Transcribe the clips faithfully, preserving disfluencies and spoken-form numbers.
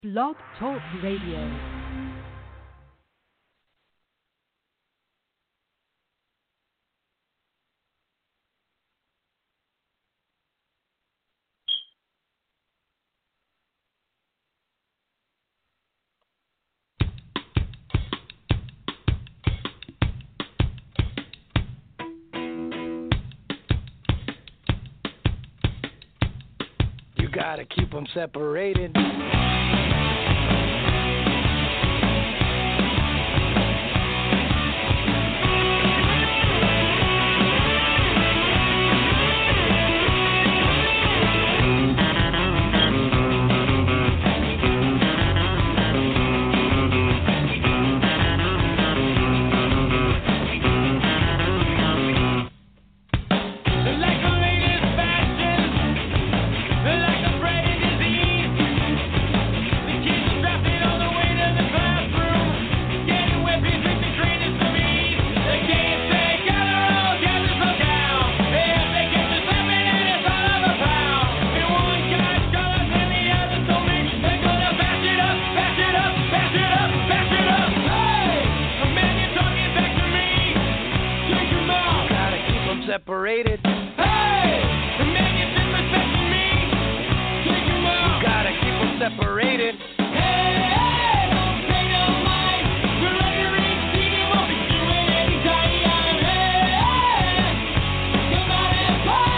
Blog Talk Radio. You gotta keep them separated. Separated. Hey! The man you disrespecting me. Take him out. You gotta keep them separated. Hey! Hey! Don't pay no mind. We're under eighteen. You won't be doing any time. Hey! Come out and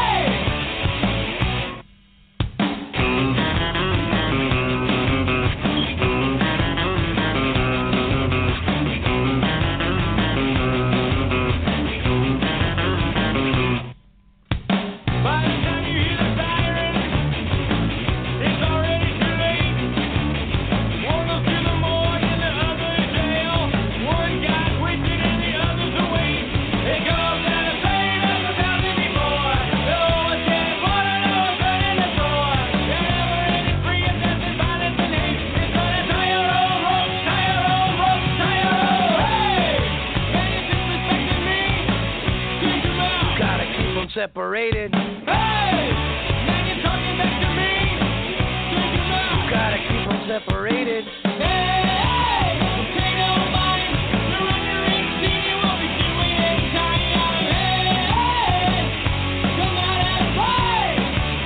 separated. Hey! Man, you're talking back to me. Take him out. You gotta keep them separated. Hey! Hey! Pay no mind. You're under eighteen. You won't be doing any time. Hey! Hey! Come out and play.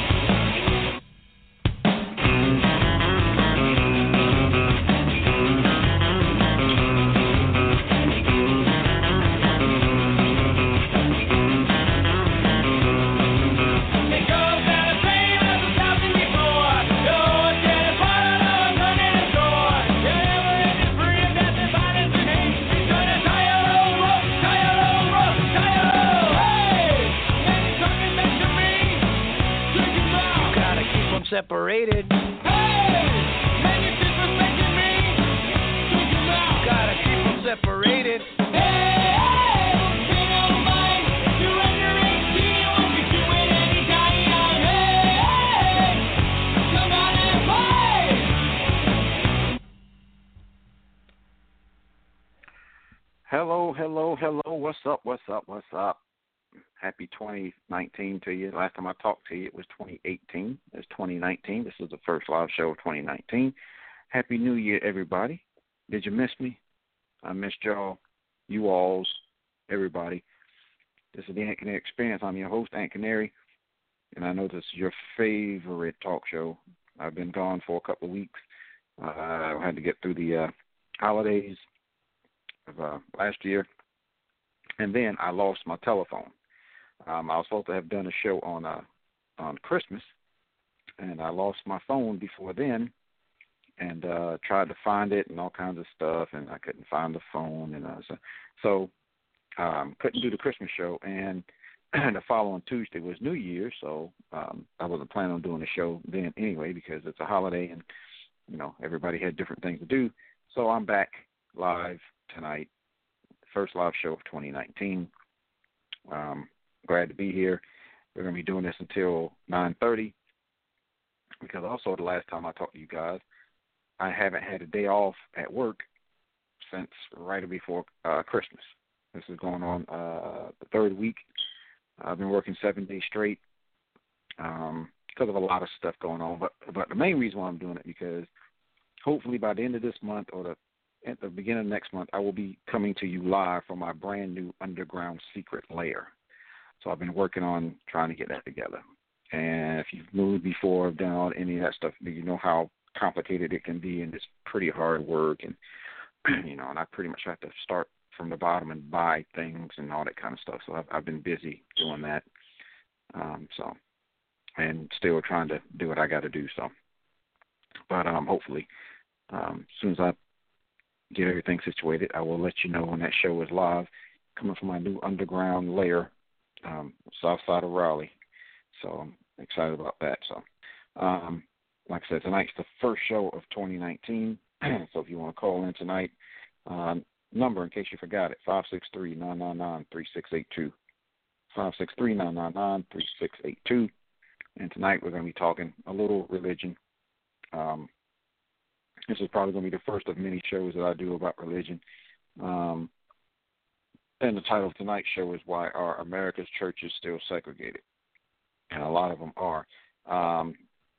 Separated. Hey! Man, you're disrespecting me. Take him out. Gotta keep them separated. Hey! Hey! Pay no mind. You're under eighteen. You won't be doing any time. Hey! Hey! Come out and play. Hello, hello, hello. What's up? What's up? What's up? Happy twenty nineteen to you. Last time I talked to you, it was twenty eighteen. It's twenty nineteen. This is the first live show of twenty nineteen. Happy New Year, everybody. Did you miss me? I missed y'all, you alls, everybody. This is the Ant Canary Experience. I'm your host, Ant Canary, and I know this is your favorite talk show. I've been gone for a couple of weeks. Uh, I had to get through the uh, holidays of uh, last year, and then I lost my telephone. Um, I was supposed to have done a show on uh, on Christmas, and I lost my phone before then, and uh, tried to find it and all kinds of stuff, and I couldn't find the phone, and uh, so, so um, couldn't do the Christmas show. And the following Tuesday was New Year's, so um, I wasn't planning on doing the show then anyway because it's a holiday, and you know everybody had different things to do. So I'm back live tonight, first live show of twenty nineteen. Um, Glad to be here. We're going to be doing this until nine thirty because also the last time I talked to you guys, I haven't had a day off at work since right before uh, Christmas. This is going on uh, the third week. I've been working seven days straight um, because of a lot of stuff going on. But but the main reason why I'm doing it because hopefully by the end of this month or the at the beginning of next month, I will be coming to you live from my brand new underground secret lair. So I've been working on trying to get that together. And if you've moved before, done all any of that stuff, you know how complicated it can be, and it's pretty hard work. And you know, and I pretty much have to start from the bottom and buy things and all that kind of stuff. So I've, I've been busy doing that. Um, so, and still trying to do what I got to do. So, but um, hopefully, um, as soon as I get everything situated, I will let you know when that show is live, coming from my new underground lair, um, south side of Raleigh. So I'm excited about that. So, um, like I said, tonight's the first show of twenty nineteen. So if you want to call in tonight, uh, number in case you forgot it, five six three, nine nine nine, three six eight two. five six three, nine nine nine, three six eight two. And tonight we're going to be talking a little religion. Um, this is probably going to be the first of many shows that I do about religion. Um, and the title of tonight's show is Why Are America's Churches Still Segregated? And a lot of them are. Um,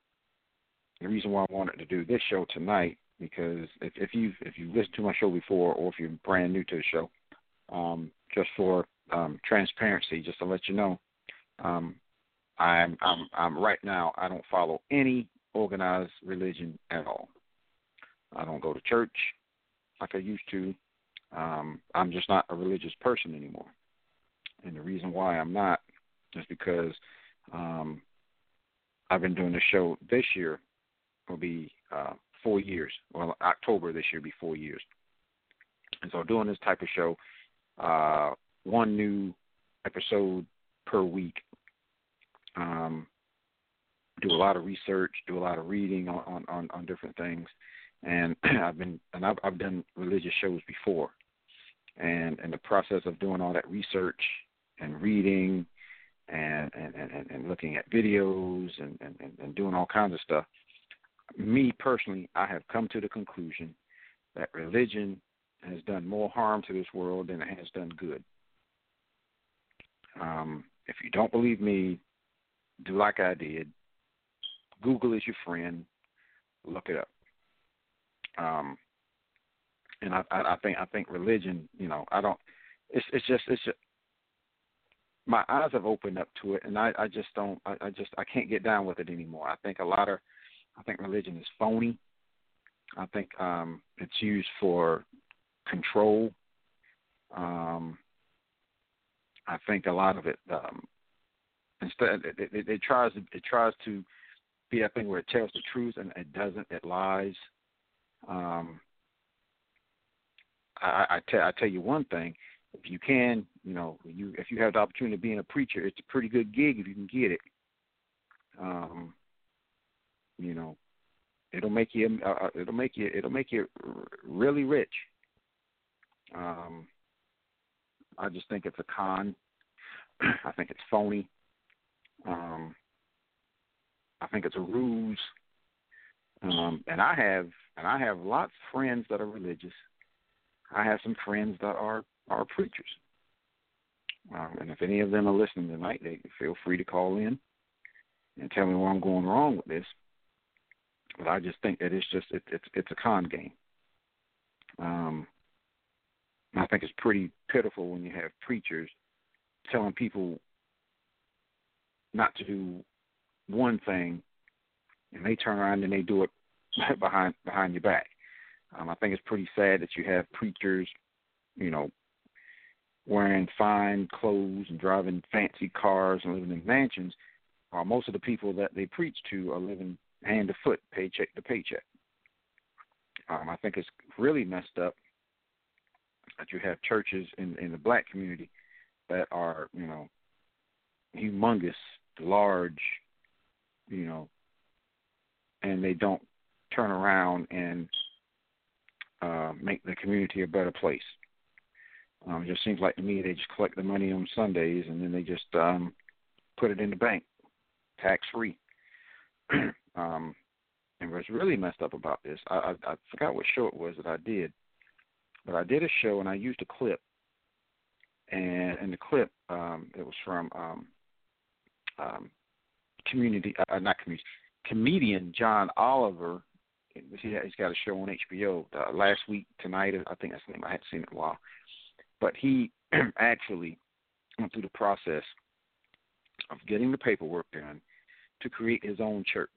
the reason why I wanted to do this show tonight, because if, if you've if you've listened to my show before, or if you're brand new to the show, um, just for um, transparency, just to let you know, um, I'm I'm I'm right now I don't follow any organized religion at all. I don't go to church like I used to. Um, I'm just not a religious person anymore, and the reason why I'm not is because um, I've been doing this show this year will be uh, four years. Well, October this year will be four years. And so doing this type of show, uh, one new episode per week, um, do a lot of research, do a lot of reading on, on, on different things. And I've been and I've, I've done religious shows before. And in the process of doing all that research and reading and and, and, and looking at videos and, and, and doing all kinds of stuff, me personally, I have come to the conclusion that religion has done more harm to this world than it has done good. Um, if you don't believe me, do like I did. Google is your friend. Look it up. Um, and I, I, I think I think religion, you know, I don't. It's it's just it's just, my eyes have opened up to it, and I, I just don't. I, I just I can't get down with it anymore. I think a lot of I think religion is phony. I think um, it's used for control. Um, I think a lot of it um, instead it, it, it tries it tries to be a thing where it tells the truth and it doesn't. It lies. Um, I, I, tell, I tell you one thing: if you can, you know, you if you have the opportunity of being a preacher, it's a pretty good gig if you can get it. Um, you know, it'll make you uh, it'll make you it'll make you really rich. Um, I just think it's a con. I think it's phony. Um, I think it's a ruse. Um, and I have and I have lots of friends that are religious. I have some friends that are, are preachers. Um, and if any of them are listening tonight, they feel free to call in and tell me where I'm going wrong with this. But I just think that it's just it, it's it's a con game. Um, I think it's pretty pitiful when you have preachers telling people not to do one thing, and they turn around and they do it behind behind your back. Um, I think it's pretty sad that you have preachers, you know, wearing fine clothes and driving fancy cars and living in mansions, while most of the people that they preach to are living hand to foot, paycheck to paycheck. Um, I think it's really messed up that you have churches in, in the black community that are, you know, humongous, large, you know, and they don't turn around and uh, make the community a better place. Um, it just seems like to me they just collect the money on Sundays and then they just um, put it in the bank, tax-free. um, and what's really messed up about this, I, I, I forgot what show it was that I did, but I did a show and I used a clip, and in the clip, um, it was from um, um, community, uh, not community, comedian John Oliver He's got a show on H B O uh, last week, tonight. I think that's the name. I hadn't seen it in a while. But he actually went through the process of getting the paperwork done to create his own church.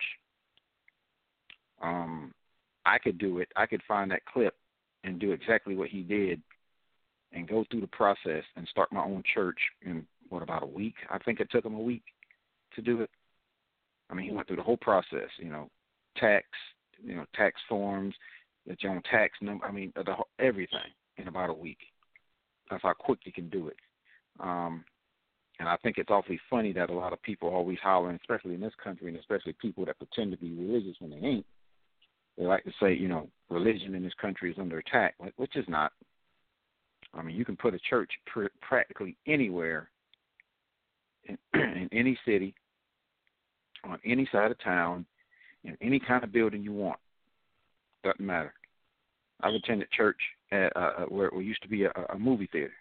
Um, I could do it. I could find that clip and do exactly what he did and go through the process and start my own church in, what, about a week? I think it took him a week to do it. I mean, he went through the whole process, you know, tax, you know, tax forms, that your own tax number, I mean, the, everything in about a week. That's how quick you can do it. Um, and I think it's awfully funny that a lot of people are always hollering, especially in this country, and especially people that pretend to be religious when they ain't. They like to say, you know, religion in this country is under attack, which is not. I mean, you can put a church pr- practically anywhere in, in any city, on any side of town, in any kind of building you want. Doesn't matter. I've attended church at, uh, where it used to be a, a movie theater.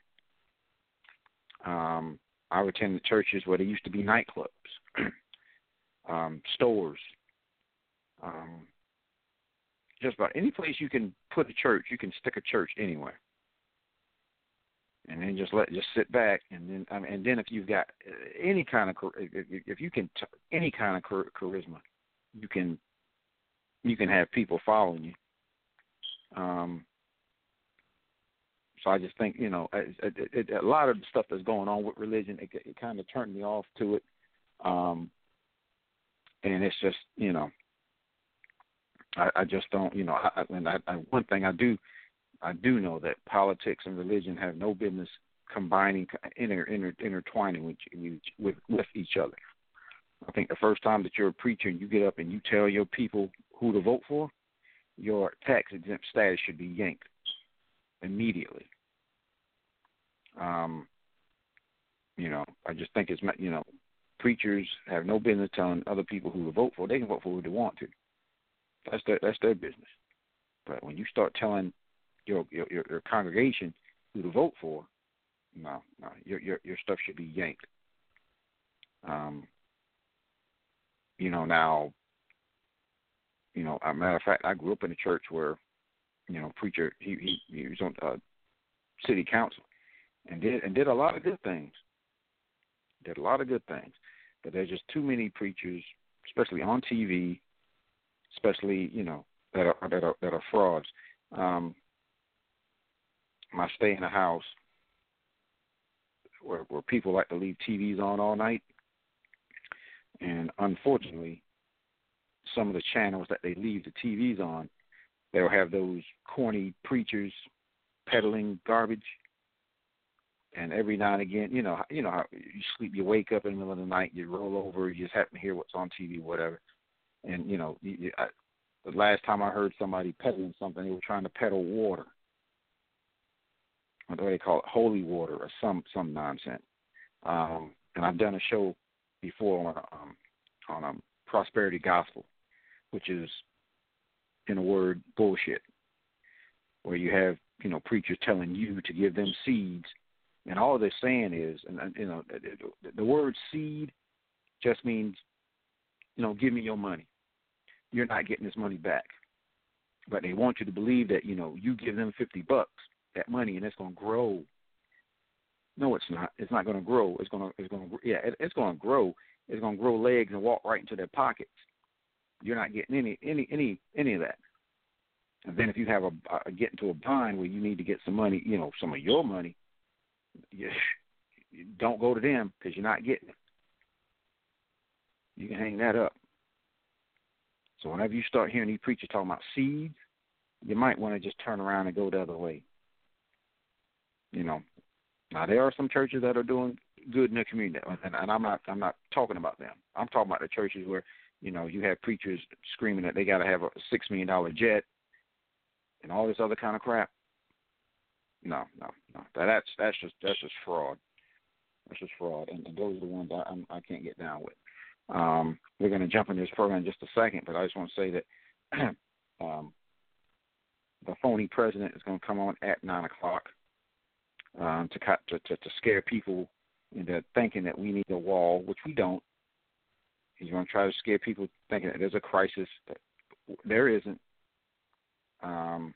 Um, I've attended churches where there used to be nightclubs, um, stores, um, just about any place you can put a church, you can stick a church anywhere. And then just let just sit back, and then I mean, and then if you've got any kind of if, if you can t- any kind of charisma, you can you can have people following you. Um, so I just think, you know, it, it, it, a lot of the stuff that's going on with religion, it, it kind of turned me off to it, um, and it's just, you know, I, I just don't, you know, I, and I, I, one thing I do. I do know that politics and religion have no business combining, inter, inter, intertwining with, with with each other. I think the first time that you're a preacher and you get up and you tell your people who to vote for, your tax-exempt status should be yanked immediately. Um, you know, I just think it's, you know, preachers have no business telling other people who to vote for. They can vote for who they want to. That's their, that's their business. But when you start telling Your, your your congregation who to vote for, no, no, your your your stuff should be yanked. Um, you know, now, you know, as a matter of fact, I grew up in a church where, you know, preacher he he, he was on uh, city council and did and did a lot of good things. Did a lot of good things, but there's just too many preachers, especially on T V, especially, you know, that are that are that are frauds. Um, I stay in a house where, where people like to leave T Vs on all night, and unfortunately, some of the channels that they leave the T Vs on, they'll have those corny preachers peddling garbage. And every now and again, you know, you know how you sleep, you wake up in the middle of the night, you roll over, you just happen to hear what's on T V, whatever. And you know, you, you, I, the last time I heard somebody peddling something, they were trying to peddle water. What do they call it? Holy water or some some nonsense. Um, and I've done a show before on um, on um, prosperity gospel, which is, in a word, bullshit. Where you have, you know, preachers telling you to give them seeds, and all they're saying is, and, and you know, the, the word seed just means, you know, give me your money. You're not getting this money back, but they want you to believe that, you know, you give them fifty bucks. That money, and it's going to grow. No, it's not. It's not going to grow. It's going to. It's going to. Yeah, it, it's going to grow. It's going to grow legs and walk right into their pockets. You're not getting any, any, any, any of that. And then if you have a, a get into a bind where you need to get some money, you know, some of your money, you, you don't go to them because you're not getting it. You can hang that up. So whenever you start hearing these preachers talking about seeds, you might want to just turn around and go the other way. You know, now there are some churches that are doing good in the community, and, and I'm not I'm not talking about them. I'm talking about the churches where, you know, you have preachers screaming that they got to have a six million dollar jet and all this other kind of crap. No, no, no. That, that's that's just that's just fraud. That's just fraud, and, and those are the ones I I'm, I can't get down with. Um, we're going to jump into this program in just a second, but I just want to say that um, the phony president is going to come on at nine o'clock. Um, to, to to to scare people into thinking that we need a wall, which we don't. He's going to try to scare people thinking that there's a crisis. There isn't. Um,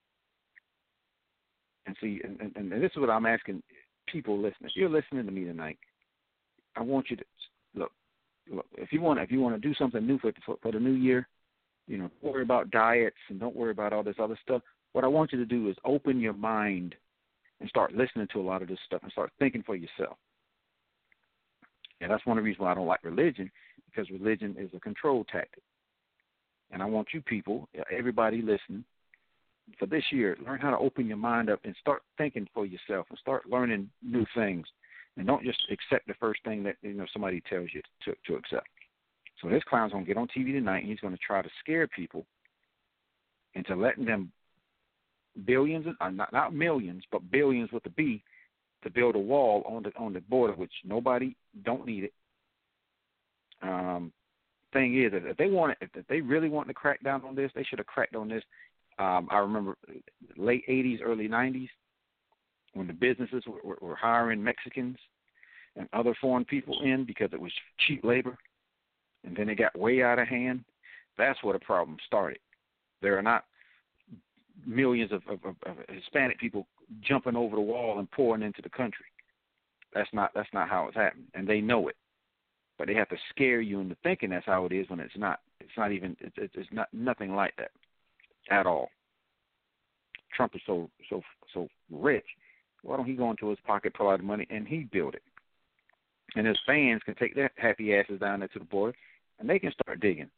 and see, and, and, and this is what I'm asking people listening. If you're listening to me tonight, I want you to look. Look, if you want, if you want to do something new for, for for the new year, you know, don't worry about diets and don't worry about all this other stuff. What I want you to do is open your mind and start listening to a lot of this stuff and start thinking for yourself. And that's one of the reasons why I don't like religion, because religion is a control tactic. And I want you people, everybody listening, for this year, learn how to open your mind up and start thinking for yourself and start learning new things. And don't just accept the first thing that, you know, somebody tells you to, to accept. So this clown's going to get on T V tonight, and he's going to try to scare people into letting them billions, uh, not, not millions, but billions with a B, to build a wall on the on the border, which nobody don't need it. Um, thing is, if they want it, if they really want to crack down on this, they should have cracked on this. Um, I remember late eighties, early nineties, when the businesses were, were, were hiring Mexicans and other foreign people in because it was cheap labor, and then it got way out of hand. That's where the problem started. There are not millions of, of, of, of Hispanic people jumping over the wall and pouring into the country. That's not that's not how it's happening, and they know it. But they have to scare you into thinking that's how it is when it's not. It's not even. It's, it's not nothing like that at all. Trump is so so so rich. Why don't he go into his pocket, pull out the money, and he build it? And his fans can take their happy asses down there to the border, and they can start digging.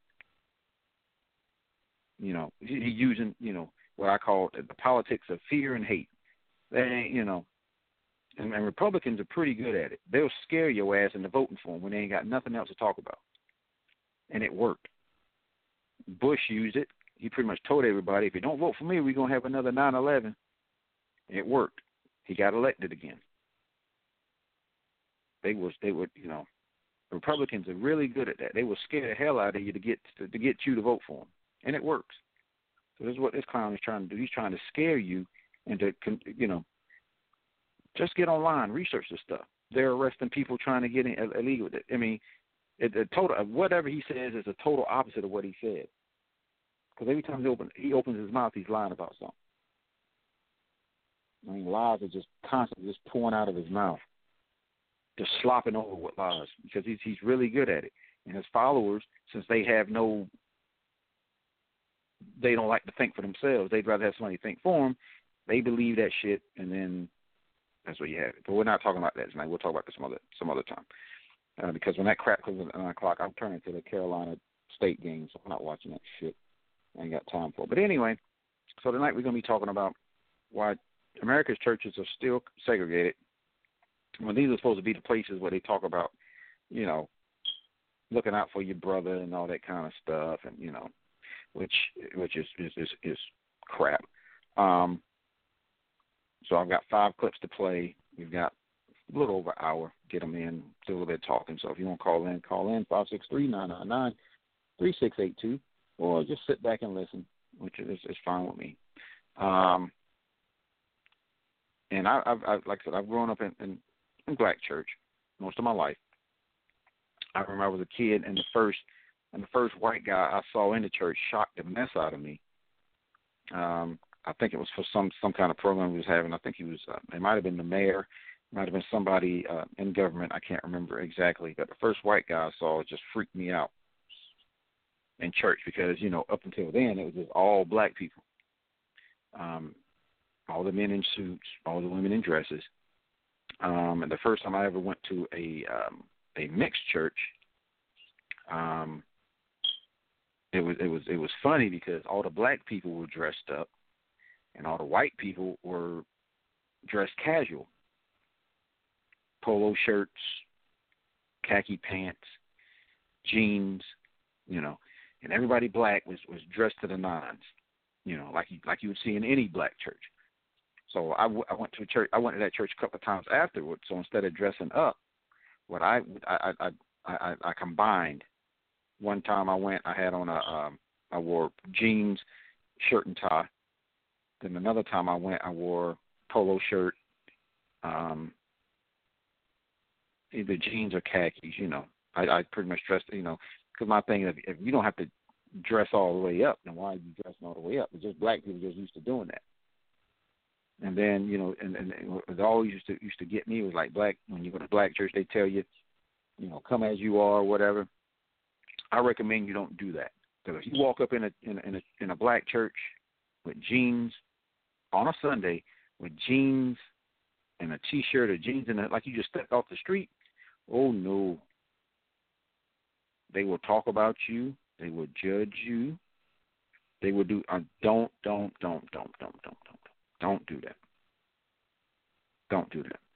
You know, he's using, you know, what I call the politics of fear and hate. They ain't, you know, and, and Republicans are pretty good at it. They'll scare your ass into voting for them when they ain't got nothing else to talk about. And it worked. Bush used it. He pretty much told everybody, if you don't vote for me, we're going to have another nine eleven. It worked. He got elected again. They was they would you know, Republicans are really good at that. They will scare the hell out of you to get to, to get you to vote for them, and it works. So this is what this clown is trying to do. He's trying to scare you into, you know, just get online, research this stuff. They're arresting people trying to get in illegal. I mean, it, it total whatever he says is a total opposite of what he said. Because every time he opens he opens his mouth, he's lying about something. I mean, lies are just constantly just pouring out of his mouth, just slopping over with lies, because he's he's really good at it. And his followers, since they have no, they don't like to think for themselves. They'd rather have somebody think for them. They believe that shit, and then that's what you have. But we're not talking about that tonight. We'll talk about this some other some other time. Uh, because when that crap comes at nine o'clock, I'm turning to the Carolina State game, so I'm not watching that shit. I ain't got time for it. But anyway, so tonight we're going to be talking about why America's churches are still segregated, when these are supposed to be the places where they talk about, you know, looking out for your brother and all that kind of stuff, and you know, which which is is is, is crap. Um, so I've got five clips to play. We've got a little over an hour. Get them in, do a little bit of talking. So if you want to call in, call in five six three, nine nine nine, three six eight two, or just sit back and listen, which is, is fine with me. Um, and I, I've, I've, like I said, I've grown up in, in, in black church most of my life. I remember I was a kid, and the first and the first white guy I saw in the church shocked the mess out of me. Um, I think it was for some, some kind of program he was having. I think he was, uh, it might have been the mayor, it might have been somebody uh, in government. I can't remember exactly. But the first white guy I saw just freaked me out in church because, you know, up until then it was just all black people. Um, all the men in suits, all the women in dresses. Um, and the first time I ever went to a um, a mixed church, um, it was it was it was funny because all the black people were dressed up, and all the white people were dressed casual, polo shirts, khaki pants, jeans, you know, and everybody black was, was dressed to the nines, you know, like you like you would see in any black church. So I, w- I went to a church. I went to that church a couple of times afterwards. So instead of dressing up, what I I I I, I combined. One time I went, I had on a um, I wore jeans, shirt and tie. Then another time I went, I wore polo shirt, um, either jeans or khakis. You know, I, I pretty much dressed. You know, because my thing is, if you don't have to dress all the way up. Then why are you dressing all the way up? It's just black people just used to doing that. And then, you know, and, and it always used to used to get me was like black, when you go to black church, they tell you, you know, come as you are or whatever. I recommend you don't do that. Because if you walk up in a, in a in a in a black church with jeans on a Sunday with jeans and a T-shirt or jeans and like you just stepped off the street, oh no. They will talk about you. They will judge you. They will do. Uh, don't, don't, don't, don't, don't, don't, don't, don't do that. Don't do that.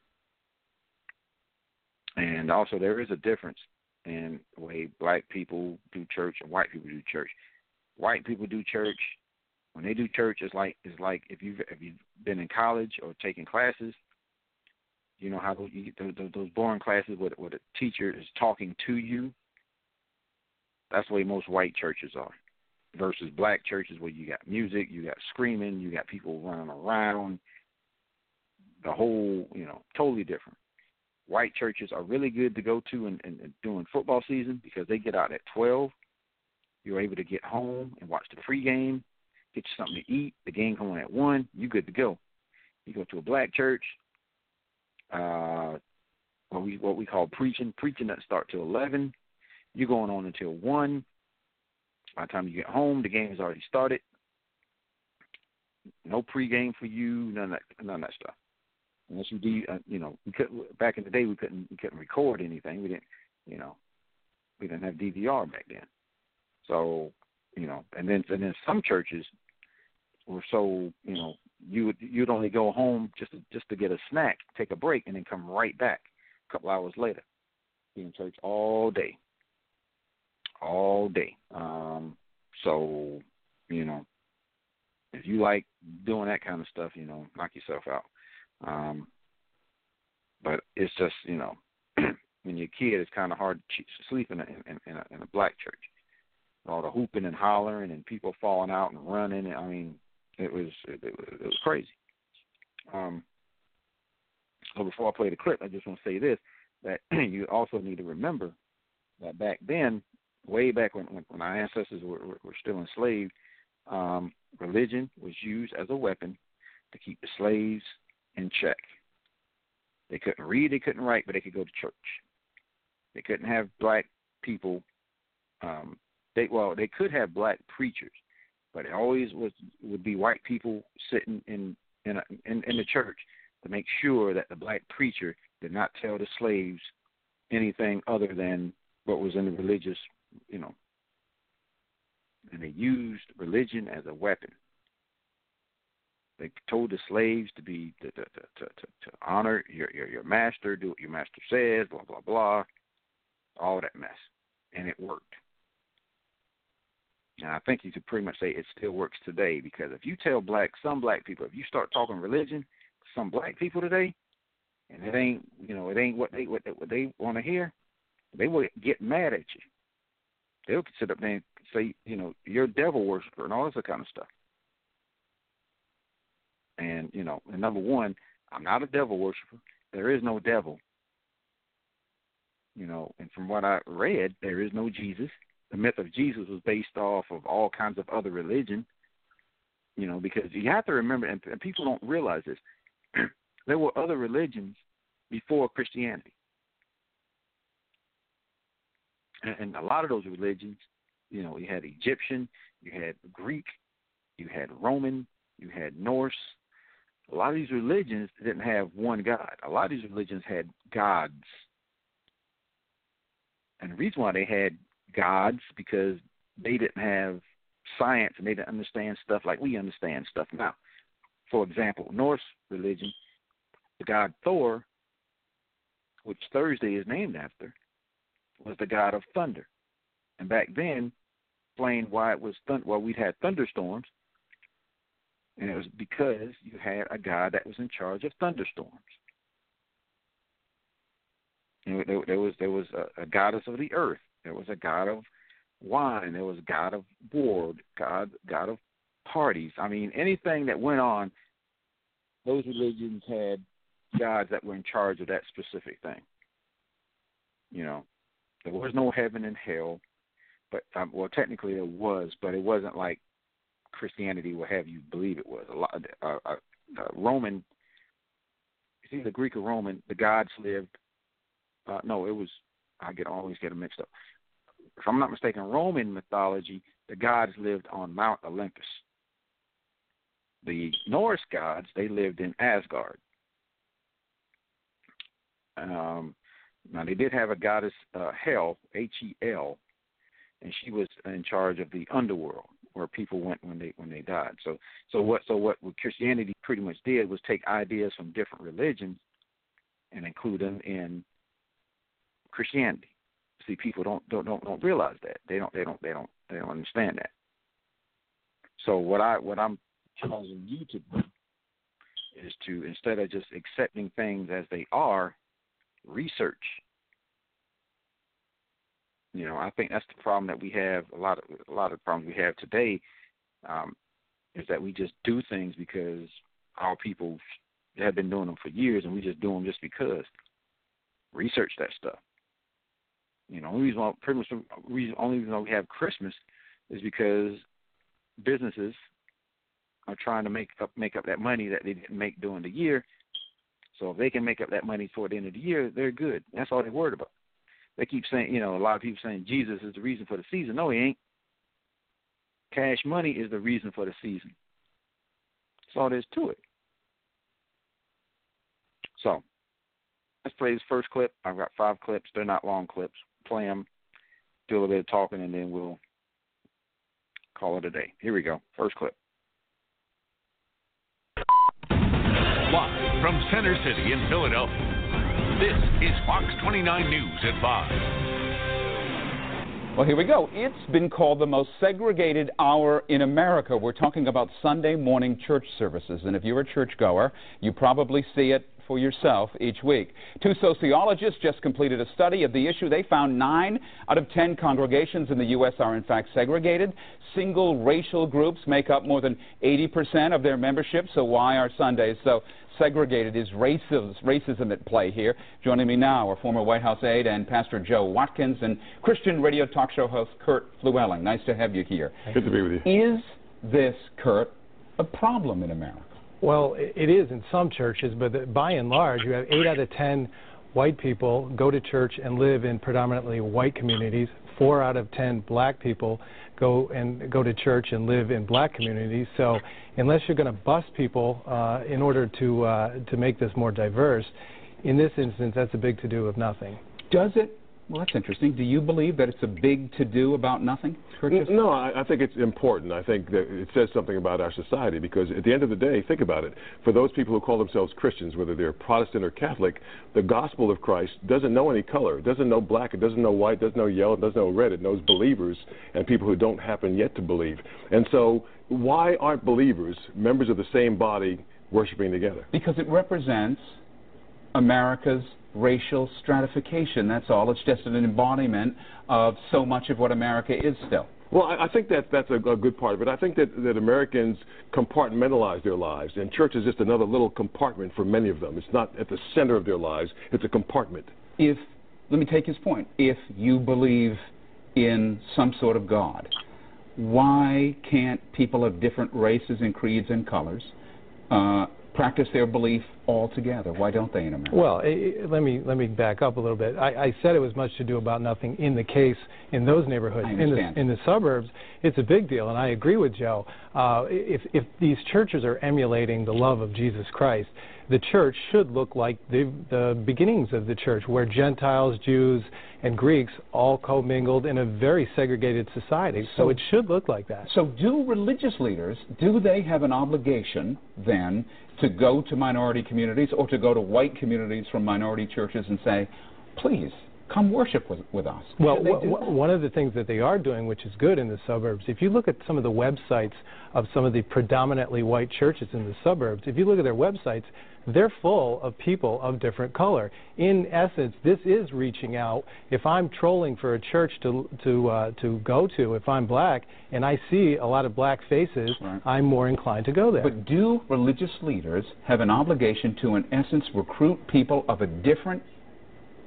And also, there is a difference in the way black people do church and white people do church. White people do church. When they do church, it's like it's like if you've if you've been in college or taking classes. You know how those you, those, those boring classes where, where the teacher is talking to you. That's the way most white churches are, versus black churches where you got music, you got screaming, you got people running around. The whole, you know, totally different. White churches are really good to go to in, in, in during football season because they get out at twelve. You're able to get home and watch the pregame, get you something to eat. The game coming at one, you're good to go. You go to a black church, uh, what we what we call preaching. Preaching doesn't start till eleven. You're going on until one. By the time you get home, the game has already started. No pregame for you, none of that, none of that stuff. Unless you, de- uh, you know, we could, back in the day we couldn't we couldn't record anything. We didn't, you know, we didn't have D V R back then. So, you know, and then and then some churches were so, you know, you would you'd only go home just to, just to get a snack, take a break, and then come right back a couple hours later. Be in church all day. All day. Um, so, you know, if you like doing that kind of stuff, you know, knock yourself out. Um, but it's just, you know, when you're a kid, it's kind of hard to sleep in a, in, in, a, in a black church. All the hooping and hollering and people falling out and running. I mean, it was it, it, it was crazy. Um, so before I play the clip, I just want to say this, that you also need to remember that back then, way back when, when our ancestors were, were, were still enslaved, um, religion was used as a weapon to keep the slaves in check. They couldn't read, they couldn't write, but they could go to church. They couldn't have black people. Um, they well, they could have black preachers, but it always was would be white people sitting in in, a, in in the church to make sure that the black preacher did not tell the slaves anything other than what was in the religious, you know, and they used religion as a weapon. They told the slaves to be to to, to, to, to honor your, your your master, do what your master says, blah blah blah, all that mess, and it worked. And I think you could pretty much say it still works today, because if you tell black some black people, if you start talking religion to some black people today, and it ain't you know it ain't what they what they, what they want to hear, they will get mad at you. They'll sit up there and say, you know, you're a devil worshiper and all this kind of stuff. And, you know, and number one, I'm not a devil worshiper. There is no devil. You know, and from what I read, there is no Jesus. The myth of Jesus was based off of all kinds of other religion, you know, because you have to remember, and, and people don't realize this, there were other religions before Christianity. And, and a lot of those religions, you know, you had Egyptian, you had Greek, you had Roman, you had Norse. A lot of these religions didn't have one God. A lot of these religions had gods. And the reason why they had gods, because they didn't have science and they didn't understand stuff like we understand stuff now. For example, Norse religion, the god Thor, which Thursday is named after, was the god of thunder. And back then, explained why it was th- why we'd had thunderstorms, and it was because you had a god that was in charge of thunderstorms. You know, there, there was there was a, a goddess of the earth. There was a god of wine. There was a god of war. God god of parties. I mean, anything that went on, those religions had gods that were in charge of that specific thing. You know, there was no heaven and hell. but um, well, technically it was, but it wasn't like Christianity will have you believe it was. A lot, uh, uh, uh, Roman, it's either Greek or Roman. The gods lived. Uh, no, it was. I get always get them mixed up. If I'm not mistaken, Roman mythology, the gods lived on Mount Olympus. The Norse gods, they lived in Asgard. Um, now, they did have a goddess, uh, Hel, H E L, and she was in charge of the underworld, where people went when they when they died. So, so what so what, what Christianity pretty much did was take ideas from different religions and include them in Christianity. See, people don't don't don't, don't realize that. They don't they don't they don't they don't understand that. So what I what I'm challenging you to do is to, instead of just accepting things as they are, research. You know, I think that's the problem that we have. A lot of a lot of the problems we have today um, is that we just do things because our people have been doing them for years, and we just do them just because. Research that stuff. You know, only reason why, pretty much the reason, only reason why we have Christmas is because businesses are trying to make up make up that money that they didn't make during the year. So if they can make up that money toward the end of the year, they're good. That's all they're worried about. They keep saying, you know, a lot of people saying Jesus is the reason for the season. No, he ain't. Cash money is the reason for the season. That's all there is to it. So let's play this first clip. I've got five clips. They're not long clips. Play them, do a little bit of talking, and then we'll call it a day. Here we go. First clip. Live from Center City in Philadelphia, this is Fox twenty-nine News at five. Well, here we go. It's been called the most segregated hour in America. We're talking about Sunday morning church services. And if you're a churchgoer, you probably see it for yourself each week. Two sociologists just completed a study of the issue. They found nine out of ten congregations in the U S are in fact segregated. Single racial groups make up more than eighty percent of their membership. So why are Sundays so segregated? Is racism, racism at play here? Joining me now are former White House aide and Pastor Joe Watkins and Christian radio talk show host Kurt Fluellen. Nice to have you here. Good to be with you. Is this, Kurt, a problem in America? Well, it is in some churches, but by and large, you have eight out of ten white people go to church and live in predominantly white communities. Four out of ten black people go and go to church and live in black communities. So, unless you're going to bus people uh, in order to uh, to make this more diverse, in this instance, that's a big to-do of nothing. Does it? Well, that's interesting. Do you believe that it's a big to-do about nothing? Curtis? No, I, I think it's important. I think that it says something about our society because at the end of the day, think about it. For those people who call themselves Christians, whether they're Protestant or Catholic, the gospel of Christ doesn't know any color. It doesn't know black. It doesn't know white. It doesn't know yellow. It doesn't know red. It knows believers and people who don't happen yet to believe. And so why aren't believers, members of the same body, worshiping together? Because it represents America's racial stratification. That's all. It's just an embodiment of so much of what America is still. Well, I, I think that that's a, a good part of it. I think that, that Americans compartmentalize their lives, and church is just another little compartment for many of them. It's not at the center of their lives. It's a compartment. If, let me take his point, if you believe in some sort of God, why can't people of different races and creeds and colors uh, practice their belief all together? Why don't they in America? Well, it, let me let me back up a little bit. I, I said it was much to do about nothing in the case in those neighborhoods. I in understand. the in the suburbs, it's a big deal, and I agree with Joe. Uh, if if these churches are emulating the love of Jesus Christ, the church should look like the the beginnings of the church, where Gentiles, Jews, and Greeks all commingled in a very segregated society. So, so it should look like that. So do religious leaders, do they have an obligation then to go to minority communities or to go to white communities from minority churches and say, please, come worship with, with us? Well, one of the things that they are doing, which is good in the suburbs, if you look at some of the websites of some of the predominantly white churches in the suburbs, if you look at their websites, they're full of people of different color. In essence, this is reaching out. If I'm trolling for a church to to uh, to go to, if I'm black and I see a lot of black faces, right, I'm more inclined to go there. But do religious leaders have an obligation to, in essence, recruit people of a different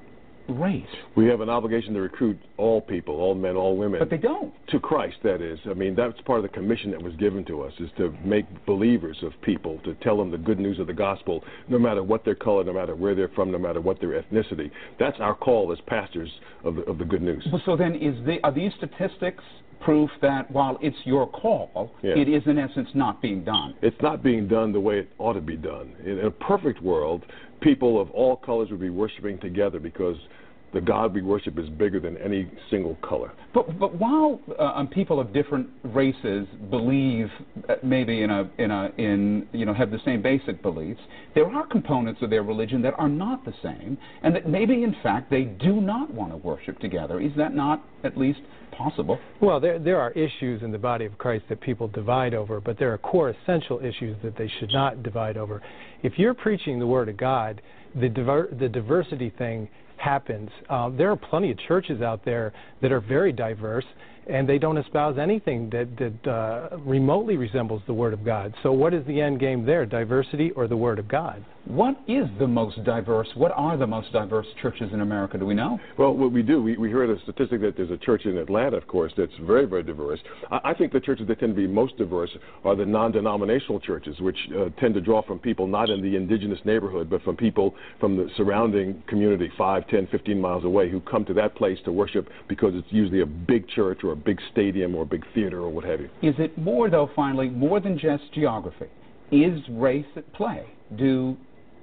race. We have an obligation to recruit all people, all men, all women. But they don't. To Christ, that is. I mean, that's part of the commission that was given to us, is to make believers of people, to tell them the good news of the gospel, no matter what their color, no matter where they're from, no matter what their ethnicity. That's our call as pastors of the, of the good news. Well, so then is the, are these statistics proof that while it's your call, yeah. it is in essence not being done? It's not being done the way it ought to be done. In a perfect world, people of all colors would be worshiping together because the God we worship is bigger than any single color. But but while uh, people of different races believe uh, maybe in a in a in you know have the same basic beliefs, there are components of their religion that are not the same, and that maybe in fact they do not want to worship together. Is that not at least possible? Well, there there are issues in the body of Christ that people divide over, but there are core essential issues that they should not divide over. If you're preaching the Word of God, the diver the diversity thing happens. Um, there are plenty of churches out there that are very diverse, and they don't espouse anything that, that uh, remotely resembles the Word of God. So what is the end game there, diversity or the Word of God? What is the most diverse, what are the most diverse churches in America? Do we know? Well, what we do, we, we heard a statistic that there's a church in Atlanta, of course, that's very, very diverse. I, I think the churches that tend to be most diverse are the non-denominational churches, which uh, tend to draw from people not in the indigenous neighborhood, but from people from the surrounding community, five, ten, fifteen miles away, who come to that place to worship because it's usually a big church or a big stadium or a big theater or what have you. Is it more, though, finally, more than just geography? Is race at play? Do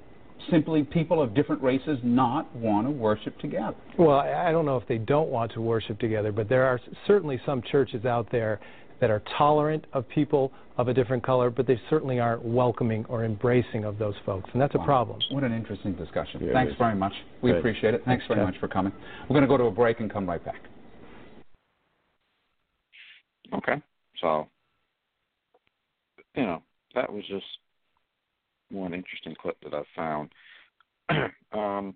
simply people of different races not want to worship together? Well, I don't know if they don't want to worship together, but there are certainly some churches out there that are tolerant of people of a different color, but they certainly aren't welcoming or embracing of those folks, and that's wow. a problem. What an interesting discussion. Yeah, Thanks very much. We Thanks. appreciate it. Thanks very Okay. much for coming. We're going to go to a break and come right back. Okay. So, you know, that was just one interesting clip that I found. um,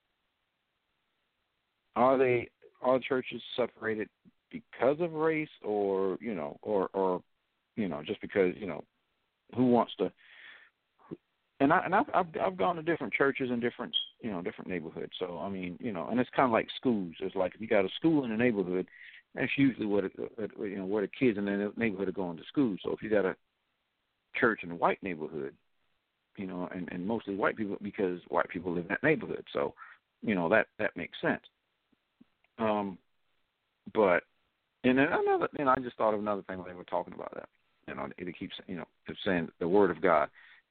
are they are churches separated because of race, or you know, or or you know, just because you know, who wants to? And I and I've I've, I've gone to different churches in different you know different neighborhoods. So I mean, you know, and it's kind of like schools. It's like if you got a school in a neighborhood, that's usually what it, you know where the kids in the neighborhood are going to school. So if you got a church in a white neighborhood, you know, and, and mostly white people because white people live in that neighborhood. So, you know, that, that makes sense. Um, but, and then another, you know, I just thought of another thing when they were talking about that. You know, it keeps, you know, it's saying the Word of God.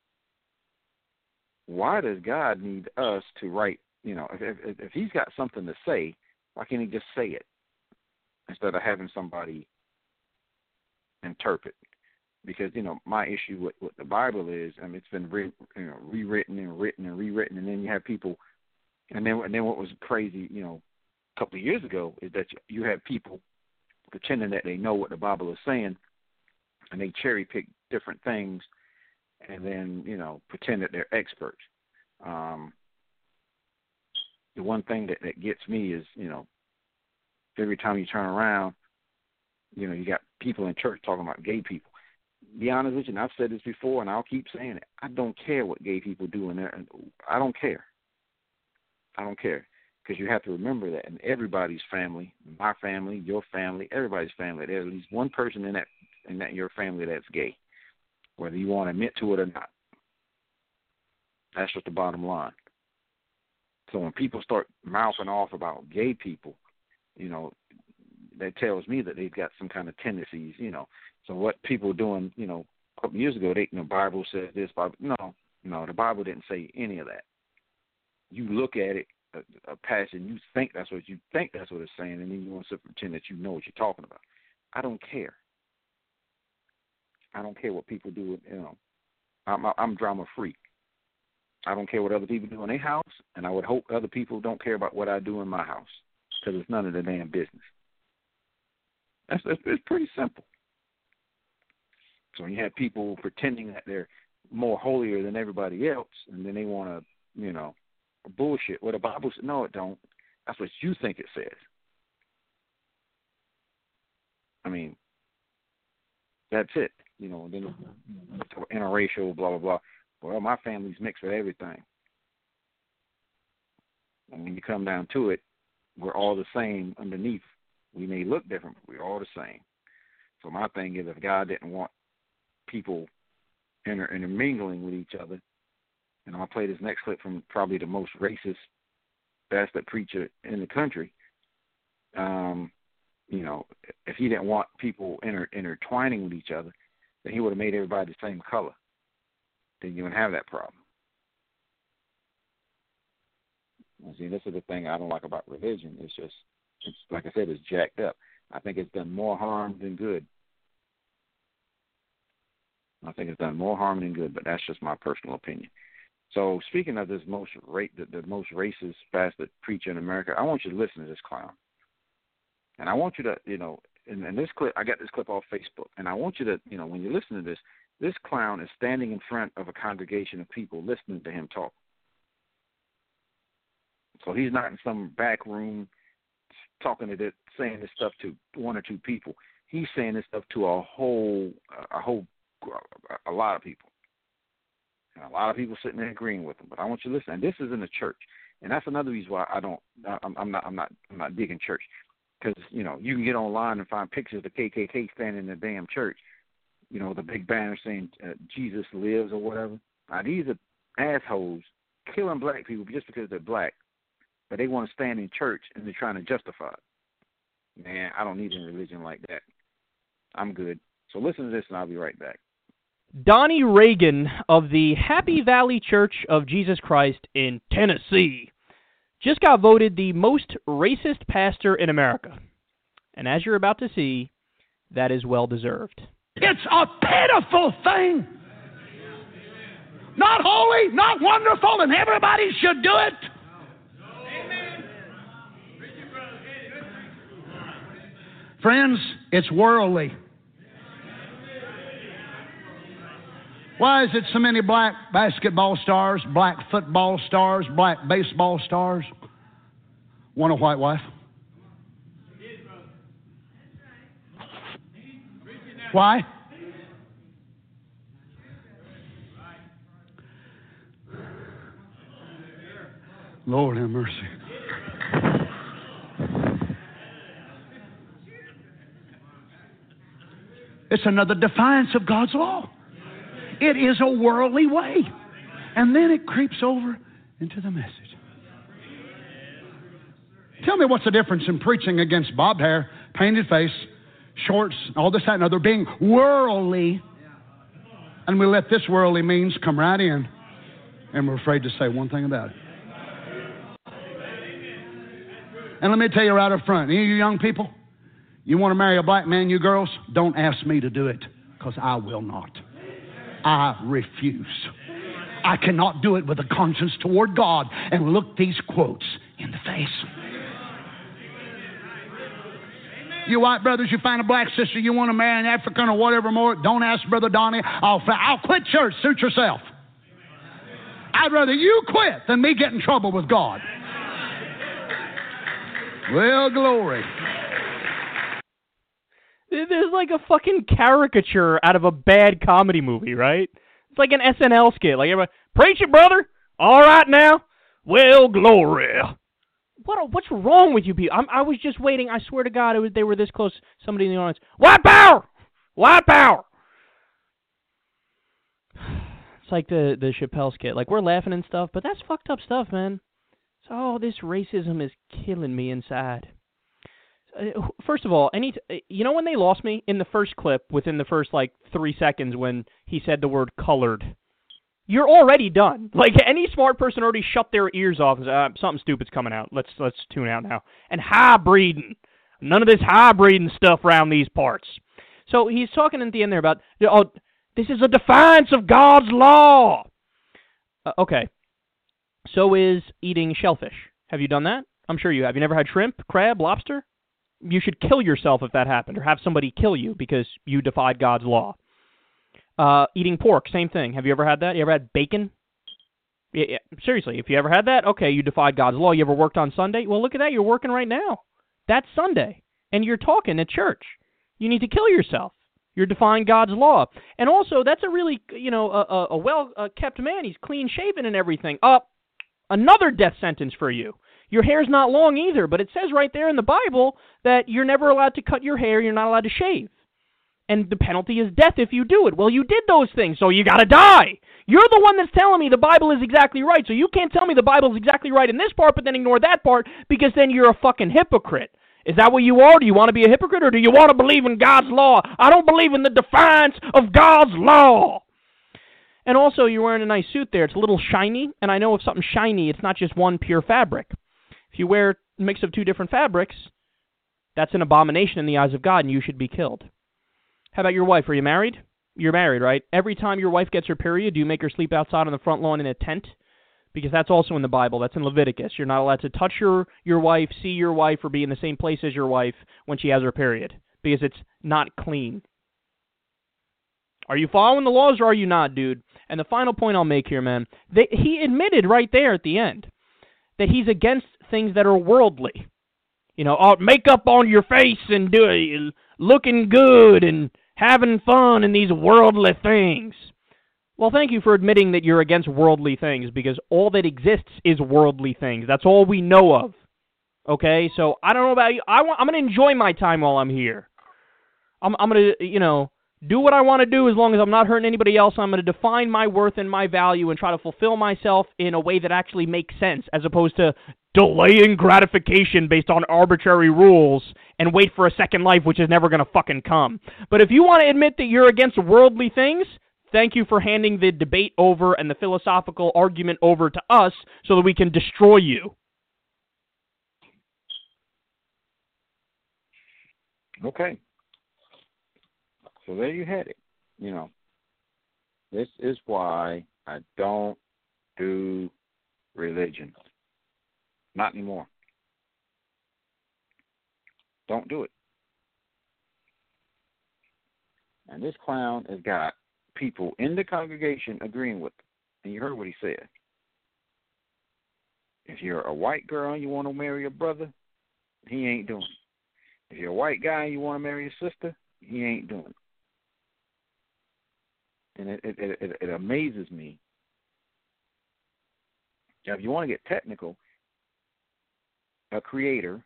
Why does God need us to write, you know, if, if, if he's got something to say, why can't he just say it instead of having somebody interpret? Because, you know, my issue with, with the Bible is, I mean, it's been re, you know, rewritten and written and rewritten, and then you have people, and then and then what was crazy, you know, a couple of years ago is that you have people pretending that they know what the Bible is saying, and they cherry pick different things, and then, you know, pretend that they're experts. Um, the one thing that, that gets me is, you know, every time you turn around, you know, you got people in church talking about gay people. Be honest with you, and I've said this before, and I'll keep saying it. I don't care what gay people do in there. I don't care. I don't care. Because you have to remember that in everybody's family, my family, your family, everybody's family, there's at least one person in that in that your family that's gay, whether you want to admit to it or not. That's just the bottom line. So when people start mouthing off about gay people, you know, that tells me that they've got some kind of tendencies, you know. So what people are doing, you know, a couple years ago, they, you know, Bible says this, Bible, no, no, the Bible didn't say any of that. You look at it, a, a passage, you think that's what you think that's what it's saying, and then you want to pretend that you know what you're talking about. I don't care. I don't care what people do. You know, I'm, I'm drama free. I don't care what other people do in their house, and I would hope other people don't care about what I do in my house, because it's none of their damn business. That's, that's it's pretty simple. So when you have people pretending that they're more holier than everybody else, and then they want to, you know, bullshit. Well, the Bible says, no, it don't. That's what you think it says. I mean, that's it. You know, and then interracial, blah, blah, blah. Well, my family's mixed with everything. And when you come down to it, we're all the same underneath. We may look different, but we're all the same. So my thing is, if God didn't want people inter- intermingling with each other, and I'll play this next clip from probably the most racist bastard preacher in the country, um, you know, if he didn't want people inter- intertwining with each other, then he would have made everybody the same color. Then you wouldn't have that problem. See, this is the thing I don't like about religion. It's just, it's, like I said, it's jacked up. I think it's done more harm than good. I think it's done more harm than good, but that's just my personal opinion. So speaking of this most ra- the, the most racist bastard preacher in America, I want you to listen to this clown. And I want you to, you know, in, in this clip, I got this clip off Facebook, and I want you to, you know, when you listen to this, this clown is standing in front of a congregation of people listening to him talk. So he's not in some back room talking to this, saying this stuff to one or two people. He's saying this stuff to a whole, a whole, a lot of people. And a lot of people sitting there agreeing with him. But I want you to listen. And this is in the church, and that's another reason why I don't. I'm, I'm not. I'm not. I'm not digging church, because you know you can get online and find pictures of the K K K standing in the damn church. You know, the big banner saying uh, Jesus lives or whatever. Now these are assholes killing black people just because they're black. But they want to stand in church and they're trying to justify it. Man, I don't need a religion like that. I'm good. So listen to this and I'll be right back. Donnie Reagan of the Happy Valley Church of Jesus Christ in Tennessee just got voted the most racist pastor in America. And as you're about to see, that is well deserved. It's a pitiful thing. Not holy, not wonderful, and everybody should do it. Friends, it's worldly. Why is it so many black basketball stars, black football stars, black baseball stars want a white wife? Why? Lord have mercy. It's another defiance of God's law. It is a worldly way. And then it creeps over into the message. Tell me what's the difference in preaching against bobbed hair, painted face, shorts, all this, that, and other, being worldly, and we let this worldly means come right in, and we're afraid to say one thing about it. And let me tell you right up front, any of you young people, you want to marry a black man, you girls, don't ask me to do it, because I will not. I refuse. I cannot do it with a conscience toward God and look these quotes in the face. You white brothers, you find a black sister, you want to marry an African or whatever more, don't ask Brother Donnie. I'll, I'll quit church. Suit yourself. I'd rather you quit than me get in trouble with God. Well, glory. There's like a fucking caricature out of a bad comedy movie, right? It's like an S N L skit. Like, everybody, preach it, brother. All right now. Well, glory. What? What's wrong with you people? I'm, I was just waiting. I swear to God, it was, they were this close. Somebody in the audience. White power! White power! It's like the, the Chappelle skit. Like, we're laughing and stuff, but that's fucked up stuff, man. So, oh, this racism is killing me inside. First of all, any t- you know when they lost me? In the first clip, within the first, like, three seconds when he said the word colored. You're already done. Like, any smart person already shut their ears off and said, uh, something stupid's coming out. Let's let's tune out now. And high-breeding. None of this high-breeding stuff around these parts. So he's talking at the end there about, oh, this is a defiance of God's law. Uh, okay. So is eating shellfish. Have you done that? I'm sure you have. You never had shrimp, crab, lobster? You should kill yourself if that happened, or have somebody kill you because you defied God's law. Uh, eating pork, same thing. Have you ever had that? You ever had bacon? Yeah, yeah. Seriously, if you ever had that, okay, you defied God's law. You ever worked on Sunday? Well, look at that. You're working right now. That's Sunday, and you're talking at church. You need to kill yourself. You're defying God's law. And also, that's a really, you know, a, a, a well-kept man. He's clean-shaven and everything. Uh, another death sentence for you. Your hair's not long either, but it says right there in the Bible that you're never allowed to cut your hair, you're not allowed to shave. And the penalty is death if you do it. Well, you did those things, so you got to die. You're the one that's telling me the Bible is exactly right, so you can't tell me the Bible is exactly right in this part, but then ignore that part, because then you're a fucking hypocrite. Is that what you are? Do you want to be a hypocrite, or do you want to believe in God's law? I don't believe in the defiance of God's law. And also, you're wearing a nice suit there. It's a little shiny, and I know if something's shiny, it's not just one pure fabric. If you wear a mix of two different fabrics, that's an abomination in the eyes of God, and you should be killed. How about your wife? Are you married? You're married, right? Every time your wife gets her period, do you make her sleep outside on the front lawn in a tent? Because that's also in the Bible. That's in Leviticus. You're not allowed to touch your, your wife, see your wife, or be in the same place as your wife when she has her period, because it's not clean. Are you following the laws, or are you not, dude? And the final point I'll make here, man, they, he admitted right there at the end that he's against things that are worldly. You know, oh, makeup on your face and do it, looking good and having fun and these worldly things. Well, thank you for admitting that you're against worldly things, because all that exists is worldly things. That's all we know of. Okay? So I don't know about you. I want, I'm going to enjoy my time while I'm here. I'm, I'm going to, you know, do what I want to do as long as I'm not hurting anybody else. I'm going to define my worth and my value and try to fulfill myself in a way that actually makes sense, as opposed to delaying gratification based on arbitrary rules and wait for a second life, which is never going to fucking come. But if you want to admit that you're against worldly things, thank you for handing the debate over and the philosophical argument over to us so that we can destroy you. Okay. So there you had it. You know, this is why I don't do religion. Not anymore. Don't do it. And this clown has got people in the congregation agreeing with him. And you heard what he said. If you're a white girl and you want to marry your brother, he ain't doing it. If you're a white guy and you want to marry your sister, he ain't doing it. And it, it, it, it amazes me. Now, if you want to get technical, a creator,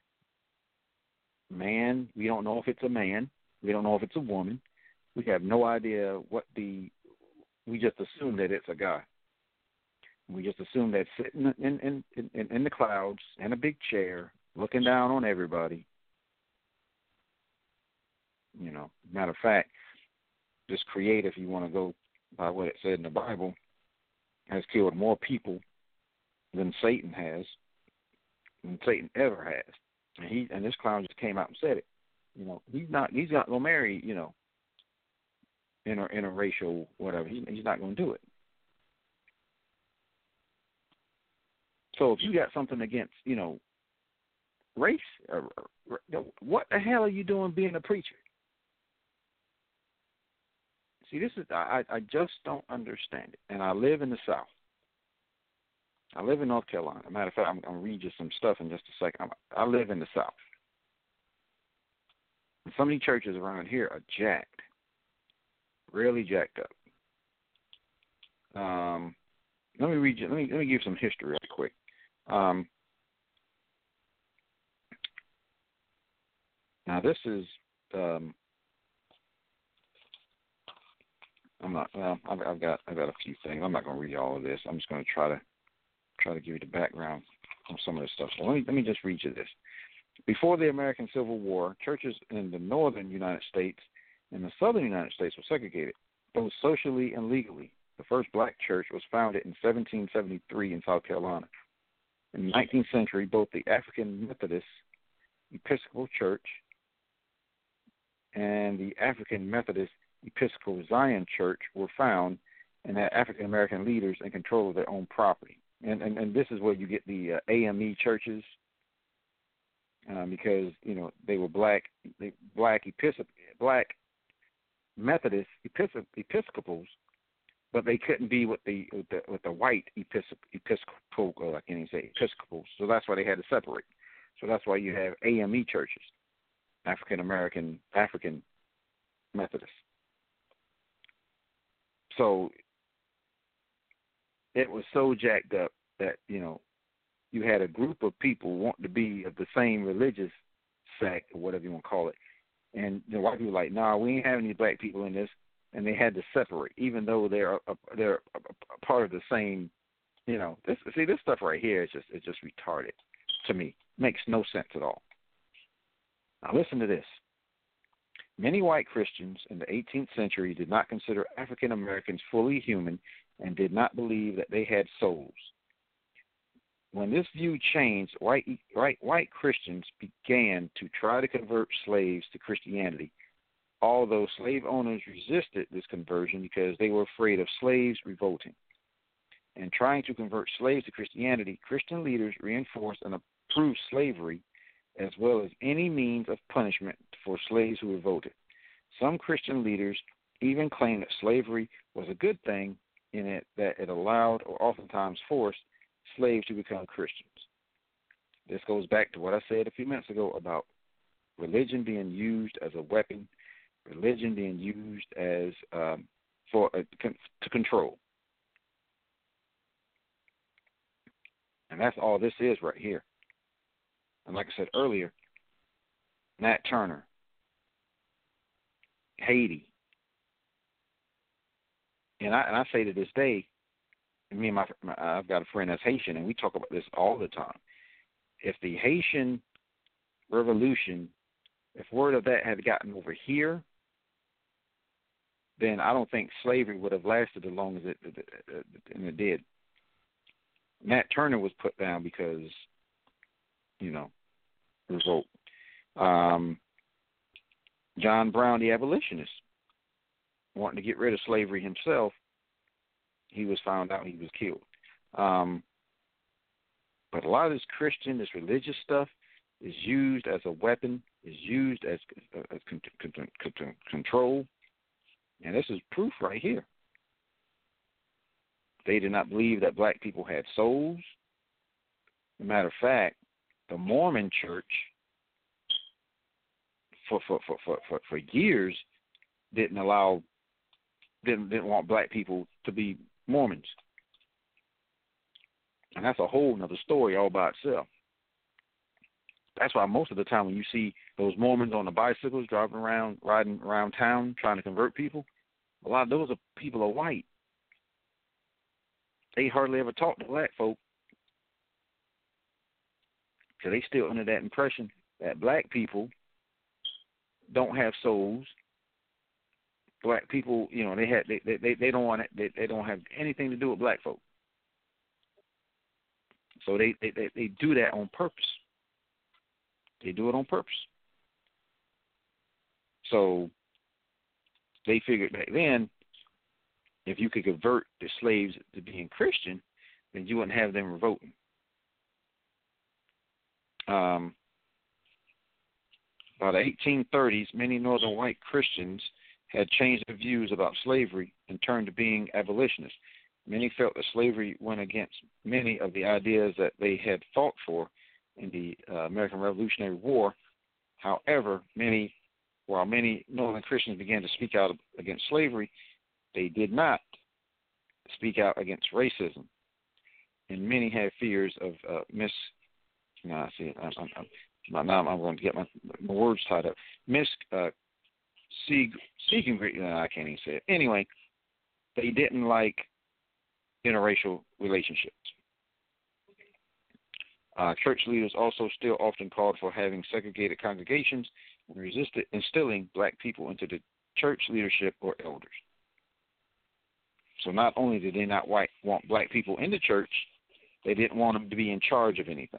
man, we don't know if it's a man. We don't know if it's a woman. We have no idea what the, we just assume that it's a guy. We just assume that sitting in, in, in, in the clouds in a big chair, looking down on everybody. You know, matter of fact, this creator, if you want to go by what it said in the Bible, has killed more people than Satan has, than Satan ever has. And he and this clown just came out and said it. You know, he's not he's not gonna marry, you know, inter interracial whatever. He, he's not gonna do it. So if you got something against, you know, race, or, or, what the hell are you doing being a preacher? See, this is I, I just don't understand it. And I live in the South. I live in North Carolina. As a matter of fact, I'm going to read you some stuff in just a second. I live in the South. And some of these churches around here are jacked, really jacked up. Um, let me read you. Let me let me give you some history real quick. Um, now this is. Um, I'm not. Well, I've, I've got. I've got a few things. I'm not going to read all of this. I'm just going to try to try to give you the background on some of this stuff. So let me let me just read you this. Before the American Civil War, churches in the northern United States and the southern United States were segregated, both socially and legally. The first black church was founded in seventeen seventy-three in South Carolina. In the nineteenth century, both the African Methodist Episcopal Church and the African Methodist Episcopal Zion Church were found and had African American leaders in control of their own property. And and, and this is where you get the uh, A M E churches, um, because you know they were black, they, black Episcopal, black Methodist Episcop, Episcopals, but they couldn't be with the with the, with the white Episcopal, Episcopal, or I can't even say Episcopals. So that's why they had to separate. So that's why you have A M E churches, African American African Methodists. So it was so jacked up that, you know, you had a group of people wanting to be of the same religious sect or whatever you want to call it. And the white people were like, nah, we ain't having any black people in this. And they had to separate, even though they're a, they're a, a part of the same, you know. This, see, this stuff right here is just it's just retarded to me. Makes no sense at all. Now listen to this. Many white Christians in the eighteenth century did not consider African Americans fully human and did not believe that they had souls. When this view changed, white, white, white Christians began to try to convert slaves to Christianity, although slave owners resisted this conversion because they were afraid of slaves revolting. In trying to convert slaves to Christianity, Christian leaders reinforced and approved slavery as well as any means of punishment for slaves who revolted. Some Christian leaders even claimed that slavery was a good thing in it that it allowed or oftentimes forced slaves to become Christians. This goes back to what I said a few minutes ago about religion being used as a weapon, religion being used as um, for uh, to control. And that's all this is right here. And like I said earlier, Nat Turner, Haiti, and I and I say to this day, me and my, my I've got a friend that's Haitian, and we talk about this all the time. If the Haitian Revolution, if word of that had gotten over here, then I don't think slavery would have lasted as long as it, it, it, it, it did. Nat Turner was put down because, you know, revolt. Um, John Brown, the abolitionist, wanting to get rid of slavery himself, he was found out, he was killed. Um, but a lot of this Christian, this religious stuff is used as a weapon, is used as, as con- con- con- control. And this is proof right here. They did not believe that black people had souls. As a matter of fact, the Mormon church for for, for, for, for, for years didn't allow didn't didn't want black people to be Mormons. And that's a whole nother story all by itself. That's why most of the time when you see those Mormons on the bicycles driving around, riding around town trying to convert people, a lot of those are people are white. They hardly ever talk to black folk because they still under that impression that black people don't have souls. Black people, you know, they had they they, they don't want it, they, they don't have anything to do with black folk. So they, they, they, they do that on purpose. They do it on purpose. So they figured back then, if you could convert the slaves to being Christian, then you wouldn't have them revolting. Um, by the eighteen thirties, many northern white Christians had changed their views about slavery and turned to being abolitionists. Many felt that slavery went against many of the ideas that they had fought for in the uh, American Revolutionary War. However, many, while many northern Christians began to speak out against slavery, they did not speak out against racism. And many had fears of uh, mis... No, I see. I'm, I'm, I'm, now I'm going to get my, my words tied up. Mis... Uh, Sieg, Sieg, no, I can't even say it. Anyway, they didn't like interracial relationships. Uh, church leaders also still often called for having segregated congregations and resisted instilling black people into the church leadership or elders. So not only did they not white, want black people in the church, they didn't want them to be in charge of anything.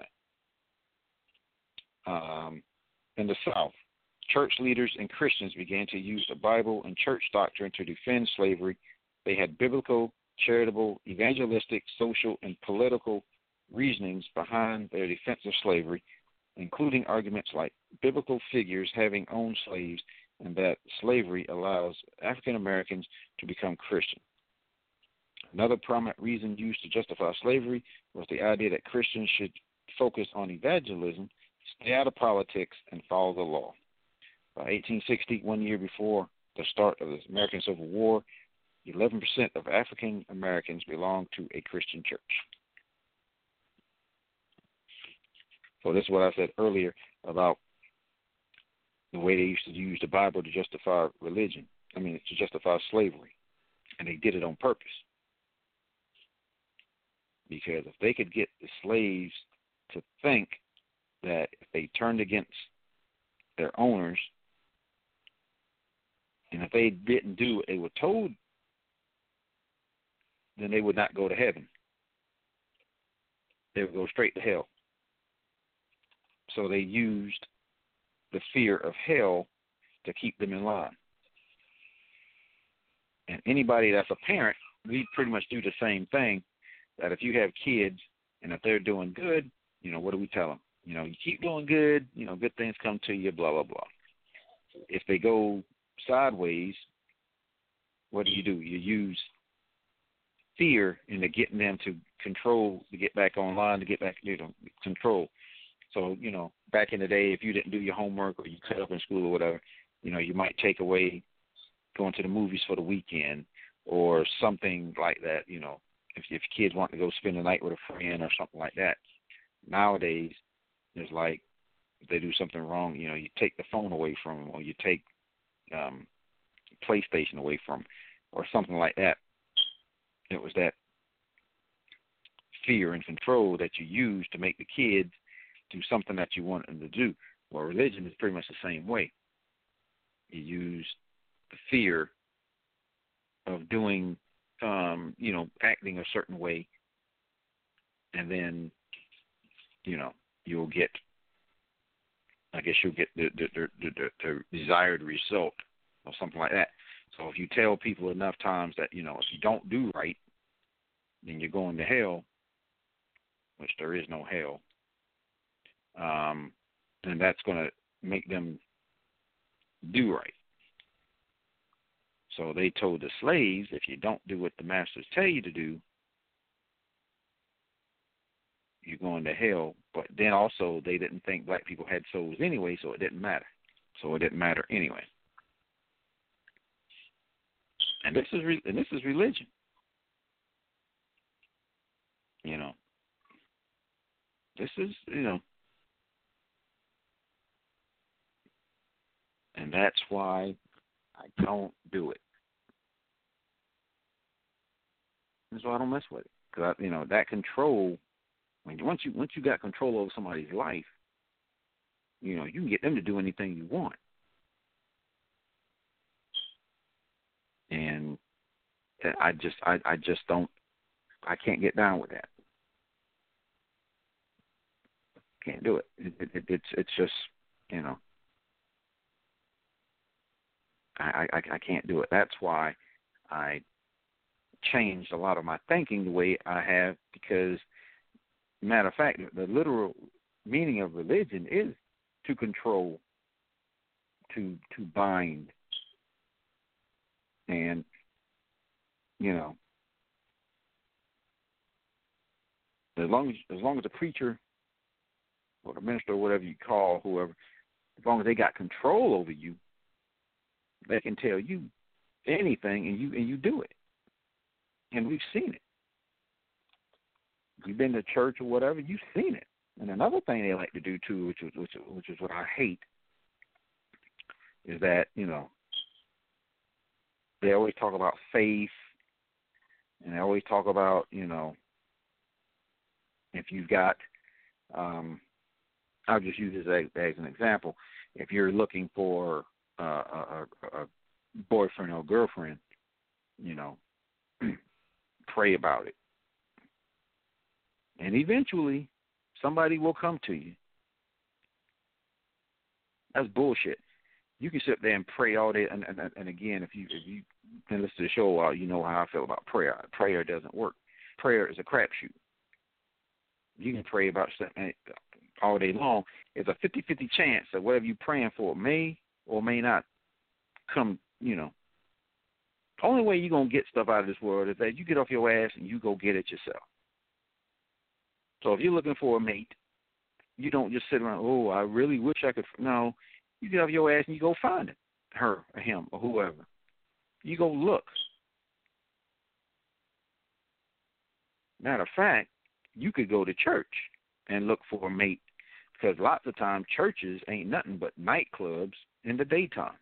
Um, in the South, church leaders and Christians began to use the Bible and church doctrine to defend slavery. They had biblical, charitable, evangelistic, social, and political reasonings behind their defense of slavery, including arguments like biblical figures having owned slaves and that slavery allows African Americans to become Christian. Another prominent reason used to justify slavery was the idea that Christians should focus on evangelism, stay out of politics, and follow the law. By eighteen sixty, one year before the start of the American Civil War, eleven percent of African Americans belonged to a Christian church. So this is what I said earlier about the way they used to use the Bible to justify religion. I mean, to justify slavery. And they did it on purpose. Because if they could get the slaves to think that if they turned against their owners, and if they didn't do what they were told, then they would not go to heaven. They would go straight to hell. So they used the fear of hell to keep them in line. And anybody that's a parent, we pretty much do the same thing, that if you have kids and if they're doing good, you know, what do we tell them? You know, you keep doing good, you know, good things come to you, blah, blah, blah. If they go sideways, what do you do? You use fear into getting them to control, to get back online, to get back, you know, control. So, you know, back in the day, if you didn't do your homework or you cut up in school or whatever, you know, you might take away going to the movies for the weekend or something like that, you know, if, if kids want to go spend the night with a friend or something like that. Nowadays, it's like if they do something wrong, you know, you take the phone away from them or you take um, PlayStation away from them or something like that. It was that fear and control that you use to make the kids do something that you want them to do. Well, religion is pretty much the same way. You use the fear of doing, um, you know, acting a certain way, and then, you know, you'll get, I guess you'll get the, the, the, the, the desired result or something like that. So if you tell people enough times that, you know, if you don't do right, then you're going to hell, which there is no hell, um, then that's going to make them do right. So they told the slaves, if you don't do what the masters tell you to do, you're going to hell. But then also they didn't think black people had souls anyway, so it didn't matter. So it didn't matter anyway. And this is re- and this is religion. You know, this is, you know, and that's why I don't do it. That's why I don't mess with it. Because, you know, that control, when once you once you got control over somebody's life, you know, you can get them to do anything you want. And I just, I, I just don't, I can't get down with that. Can't do it. It, it, it it's, it's just, you know, I, I, I can't do it. That's why I changed a lot of my thinking the way I have, because, matter of fact, the literal meaning of religion is to control, to to bind. And, you know, as long as as long as the preacher or the minister or whatever you call whoever, as long as they got control over you, they can tell you anything and you and you do it. And we've seen it. You've been to church or whatever, you've seen it. And another thing they like to do too, which is which, which is what I hate, is that, you know, they always talk about faith, and they always talk about, you know, if you've got, um, I'll just use this as, as an example. If you're looking for uh, a, a boyfriend or girlfriend, you know, pray about it. And eventually, somebody will come to you. That's bullshit. You can sit there and pray all day, and, and, and again, if you if you can listen to the show a while, you know how I feel about prayer. Prayer doesn't work. Prayer is a crapshoot. You can pray about something all day long. There's a fifty-fifty chance that whatever you're praying for may or may not come, you know. The only way you're going to get stuff out of this world is that you get off your ass and you go get it yourself. So if you're looking for a mate, you don't just sit around, oh, I really wish I could. No, you get off your ass and you go find it, her or him or whoever. You go look. Matter of fact, you could go to church and look for a mate Because lots of times churches ain't nothing but nightclubs in the daytime.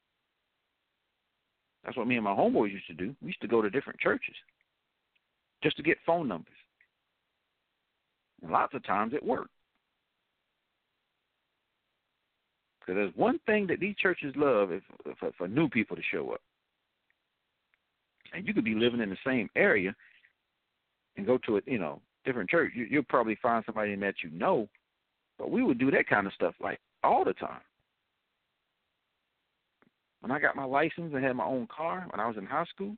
That's what me and my homeboys used to do. We used to go to different churches just to get phone numbers. And lots of times it worked. Because there's one thing that these churches love is for, for new people to show up. And you could be living in the same area and go to a, you know, different church. You, you'll probably find somebody that you know, but we would do that kind of stuff like all the time. When I got my license and had my own car when I was in high school,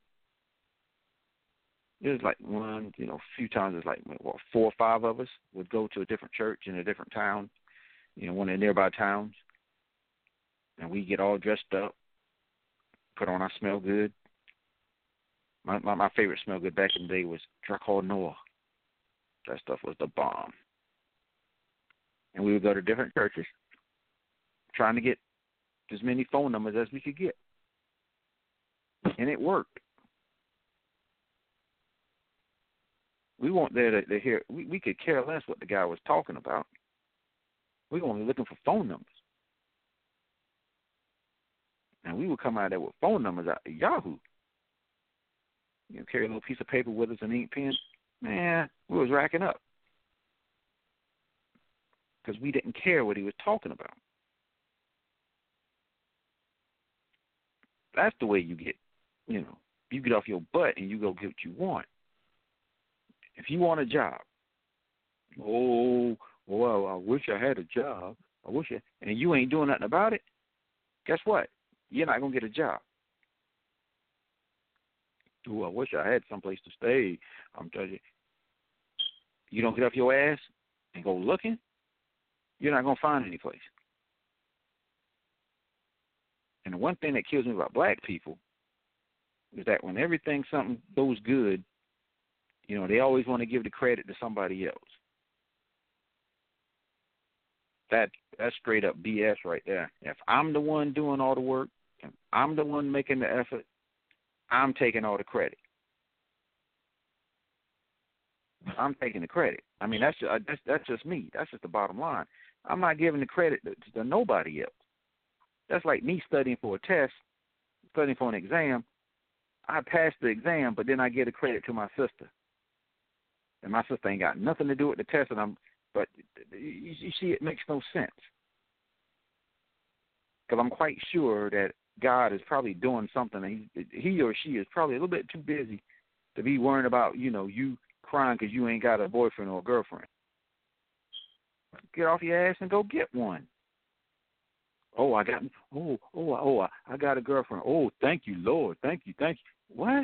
it was like one, you know, a few times it's like what, four or five of us would go to a different church in a different town, you know, one of the nearby towns, and we get all dressed up, put on our smell good. My, my my favorite smell good back in the day was Dracul Noah. That stuff was the bomb. And we would go to different churches, trying to get as many phone numbers as we could get. And it worked. We weren't there to, to hear, we, we could care less what the guy was talking about. We were only looking for phone numbers. And we would come out there with phone numbers out of Yahoo. You know, carry a little piece of paper with us, an ink pen. Man, we was racking up. Because we didn't care what he was talking about. That's the way you get, you know, you get off your butt and you go get what you want. If you want a job, oh, well, I wish I had a job. I wish I, and you ain't doing nothing about it, guess what? You're not going to get a job. Oh, I wish I had someplace to stay. I'm telling you, you don't get off your ass and go looking, you're not going to find any place. And the one thing that kills me about black people is that when everything, something goes good, you know, they always want to give the credit to somebody else. That that's straight up B S right there. If I'm the one doing all the work, if I'm the one making the effort, I'm taking all the credit. I'm taking the credit. I mean, that's just, that's, that's just me. That's just the bottom line. I'm not giving the credit to, to nobody else. That's like me studying for a test, studying for an exam. I passed the exam, but then I give the credit to my sister. And my sister ain't got nothing to do with the test, and I'm, but you, you see, it makes no sense. Because I'm quite sure that God is probably doing something, and he, he or she is probably a little bit too busy to be worrying about, you know, you crying because you ain't got a boyfriend or a girlfriend. Get off your ass and go get one. Oh, I got, oh, oh, oh, I got a girlfriend. Oh, thank you, Lord. Thank you, thank you. What?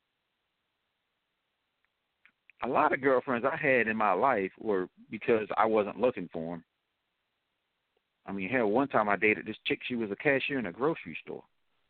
A lot of girlfriends I had in my life were because I wasn't looking for them. I mean, hell, one time I dated this chick. She was a cashier in a grocery store.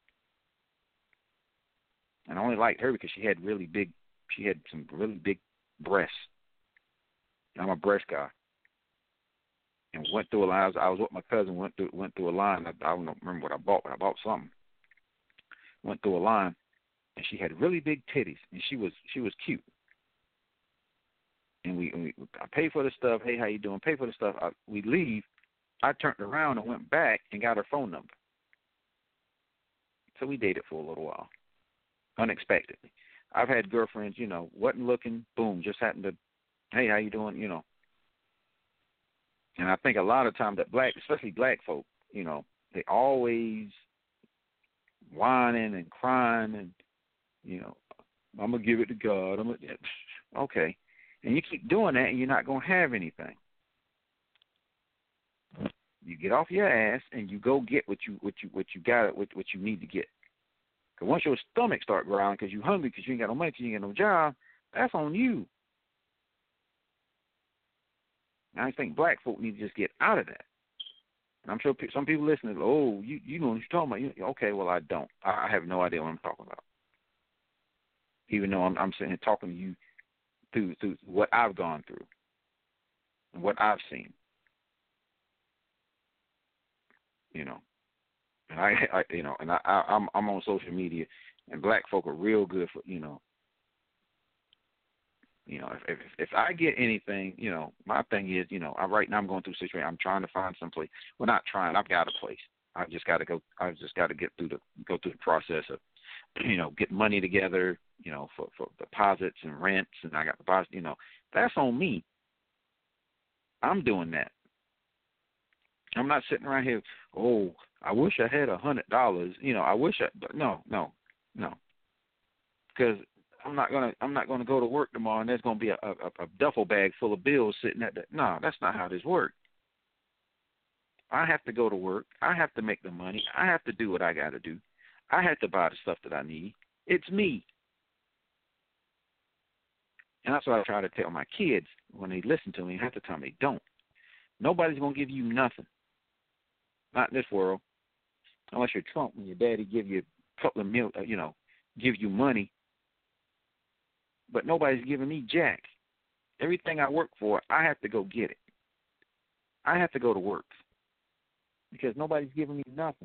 And I only liked her because she had really big, she had some really big breasts. I'm a breast guy. And went through a line. I was, I was with my cousin, went through went through a line. I, I don't remember what I bought, but I bought something. Went through a line, and she had really big titties, and she was she was cute. And we, and we I paid for the stuff. Hey, how you doing? Pay for the stuff. I, we leave. I turned around and went back and got her phone number. So we dated for a little while, unexpectedly. I've had girlfriends, you know, wasn't looking, boom, just happened to, hey, how you doing? You know. And I think a lot of times that black, especially black folk, you know, they always whining and crying and, you know, I'm going to give it to God. I'm gonna, okay. And you keep doing that and you're not going to have anything. You get off your ass and you go get what you what you what you got what what you need to get. Because once your stomach start growling because you're hungry because you ain't got no money, because you ain't got no job, that's on you. And I think black folk need to just get out of that. And I'm sure some people listening, oh, you you know what you're talking about. Okay, well, I don't. I have no idea what I'm talking about. Even though I'm, I'm sitting here talking to you through through what I've gone through and what I've seen. You know, and I, I you know, and I, I I'm I'm on social media, and black folk are real good for, you know, You know, if, if if I get anything, you know, my thing is, you know, I, right now I'm going through a situation. I'm trying to find some place. Well, not trying. I've got a place. I've just got to go. I've just got to get through the go through the process of, you know, get money together. You know, for for deposits and rents, and I got deposits. You know, that's on me. I'm doing that. I'm not sitting around here. Oh, I wish I had a hundred dollars. You know, I wish I. No, no, no. Because I'm not gonna I'm not gonna go to work tomorrow and there's gonna be a, a, a duffel bag full of bills sitting at the no, that's not how this works. I have to go to work. I have to make the money. I have to do what I gotta do. I have to buy the stuff that I need. It's me. And that's what I try to tell my kids when they listen to me. Half the time they don't. Nobody's gonna give you nothing. Not in this world. Unless you're Trump and your daddy give you a couple of mil you know, give you money. But nobody's giving me jack. Everything I work for, I have to go get it. I have to go to work because nobody's giving me nothing.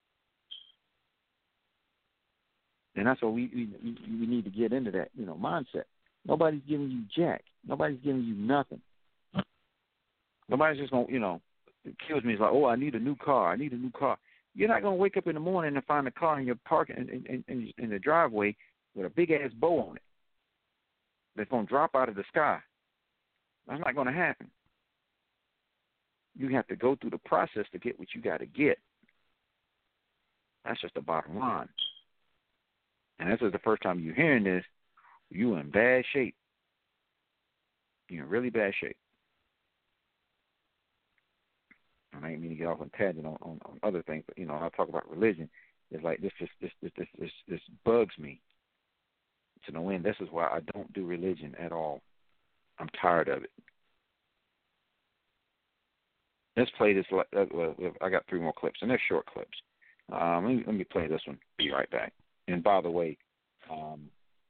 And that's what we, we we need to get into that, you know, mindset. Nobody's giving you jack. Nobody's giving you nothing. Nobody's just going to, you know, it kills me. It's like, oh, I need a new car. I need a new car. You're not going to wake up in the morning and find a car in your parking in, in, in, in the driveway with a big-ass bow on it that's going to drop out of the sky. That's not going to happen. You have to go through the process to get what you got to get. That's just the bottom line. And this is the first time you're hearing this, you're in bad shape. You're in really bad shape. And I ain't mean to get off on tangent on, on, on other things, but, you know, when I talk about religion, it's like this just this this this this, this bugs me. To no end. This is why I don't do religion at all. I'm tired of it. Let's play this. I got three more clips, and they're short clips. Um, let, me, let me play this one. Be right back. And by the way, um,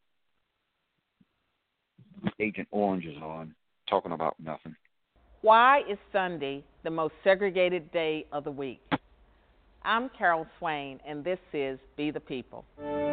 Agent Orange is on, talking about nothing. Why is Sunday the most segregated day of the week? I'm Carol Swain, and this is Be the People.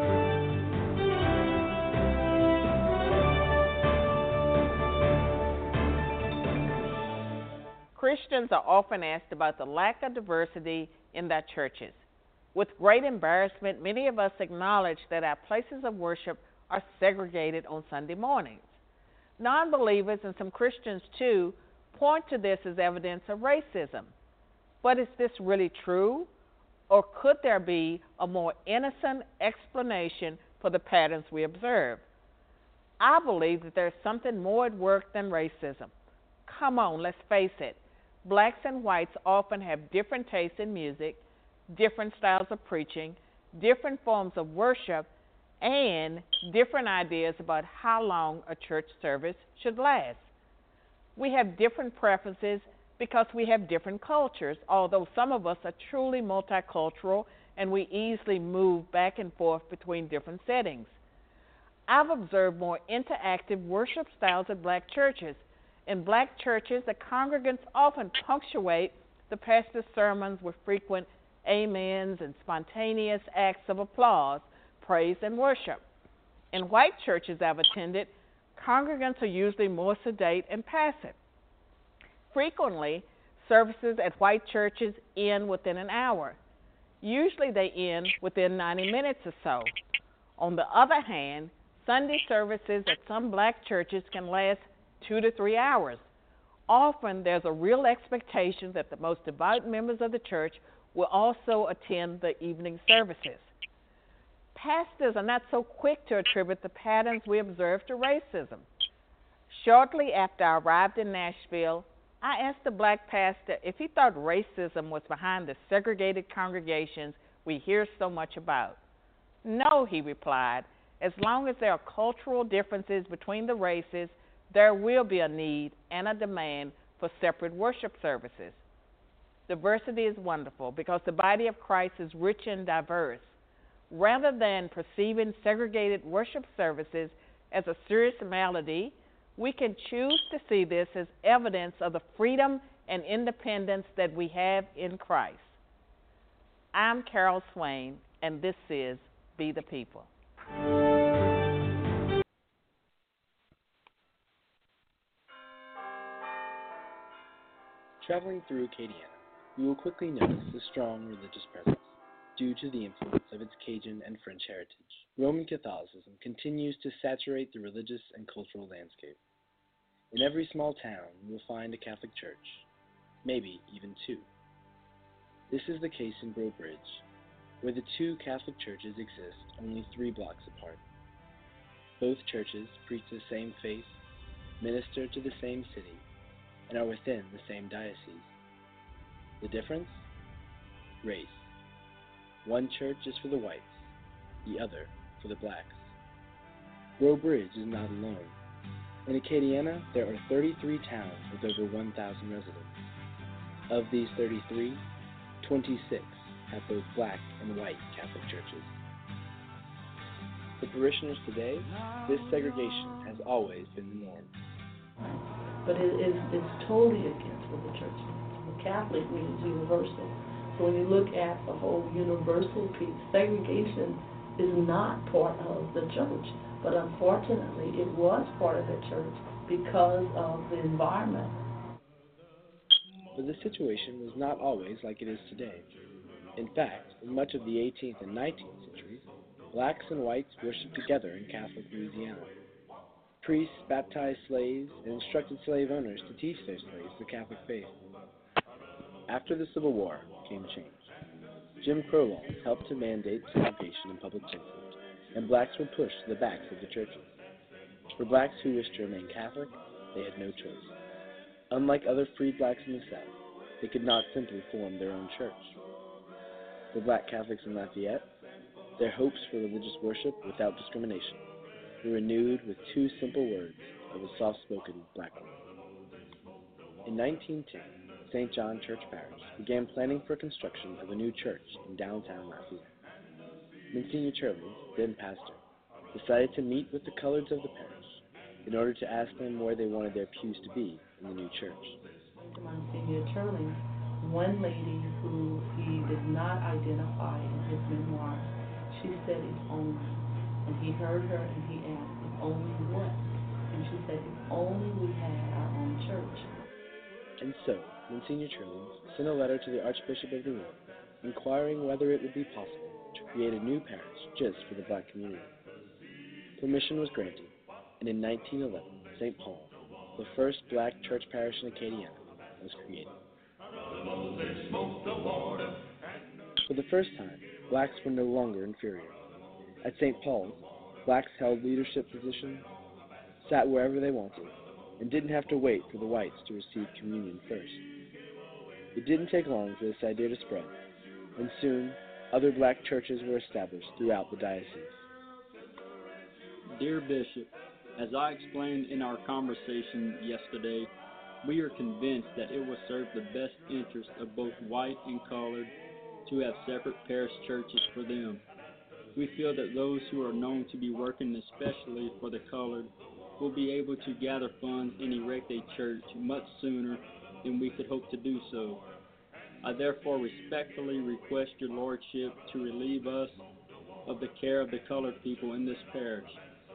Christians are often asked about the lack of diversity in their churches. With great embarrassment, many of us acknowledge that our places of worship are segregated on Sunday mornings. Non-believers and some Christians, too, point to this as evidence of racism. But is this really true? Or could there be a more innocent explanation for the patterns we observe? I believe that there's something more at work than racism. Come on, let's face it. Blacks and whites often have different tastes in music, different styles of preaching, different forms of worship, and different ideas about how long a church service should last. We have different preferences because we have different cultures, although some of us are truly multicultural and we easily move back and forth between different settings. I've observed more interactive worship styles at black churches. In black churches, the congregants often punctuate the pastor's sermons with frequent amens and spontaneous acts of applause, praise, and worship. In white churches I've attended, congregants are usually more sedate and passive. Frequently, services at white churches end within an hour. Usually they end within ninety minutes or so. On the other hand, Sunday services at some black churches can last two to three hours. Often there's a real expectation that the most devout members of the church will also attend the evening services. Pastors are not so quick to attribute the patterns we observe to racism. Shortly after I arrived in Nashville, I asked the black pastor if he thought racism was behind the segregated congregations we hear so much about. No, he replied. As long as there are cultural differences between the races, there will be a need and a demand for separate worship services. Diversity is wonderful because the body of Christ is rich and diverse. Rather than perceiving segregated worship services as a serious malady, we can choose to see this as evidence of the freedom and independence that we have in Christ. I'm Carol Swain, and this is Be the People. Traveling through Acadiana, you will quickly notice a strong religious presence, due to the influence of its Cajun and French heritage. Roman Catholicism continues to saturate the religious and cultural landscape. In every small town, you will find a Catholic church, maybe even two. This is the case in Breaux Bridge, where the two Catholic churches exist only three blocks apart. Both churches preach the same faith, minister to the same city, and are within the same diocese. The difference? Race. One church is for the whites, the other for the blacks. Breaux Bridge is not alone. In Acadiana, there are thirty-three towns with over one thousand residents. Of these thirty-three, twenty-six have both black and white Catholic churches. For parishioners today, this segregation has always been the norm. But it is it's totally against what the church means. The Catholic means universal. So when you look at the whole universal piece, segregation is not part of the church. But unfortunately, it was part of the church because of the environment. But the situation was not always like it is today. In fact, in much of the eighteenth and nineteenth centuries, blacks and whites worshiped together in Catholic Louisiana. Priests baptized slaves and instructed slave owners to teach their slaves the Catholic faith. After the Civil War came change. Jim Crow laws helped to mandate segregation in public places, and blacks were pushed to the backs of the churches. For blacks who wished to remain Catholic, they had no choice. Unlike other freed blacks in the South, they could not simply form their own church. For black Catholics in Lafayette, their hopes for religious worship without discrimination were renewed with two simple words of a soft-spoken black woman. In nineteen ten, Saint John Church Parish began planning for construction of a new church in downtown Lafayette. Monsignor Turley, then pastor, decided to meet with the coloreds of the parish in order to ask them where they wanted their pews to be in the new church. Monsignor Turley, one lady who he did not identify in his memoirs, she said, "If only." And he heard her and he asked, "If only what?" And she said, "If only we had our own church." And so, Monsignor Turley sent a letter to the Archbishop of New York inquiring whether it would be possible to create a new parish just for the black community. Permission was granted, and in nineteen eleven, Saint Paul, the first black church parish in Acadiana, was created. For the first time, blacks were no longer inferior. At Saint Paul's, blacks held leadership positions, sat wherever they wanted, and didn't have to wait for the whites to receive communion first. It didn't take long for this idea to spread, and soon other black churches were established throughout the diocese. Dear Bishop, as I explained in our conversation yesterday, we are convinced that it will serve the best interest of both white and colored to have separate parish churches for them. We feel that those who are known to be working especially for the colored will be able to gather funds and erect a church much sooner than we could hope to do so. I therefore respectfully request your Lordship to relieve us of the care of the colored people in this parish.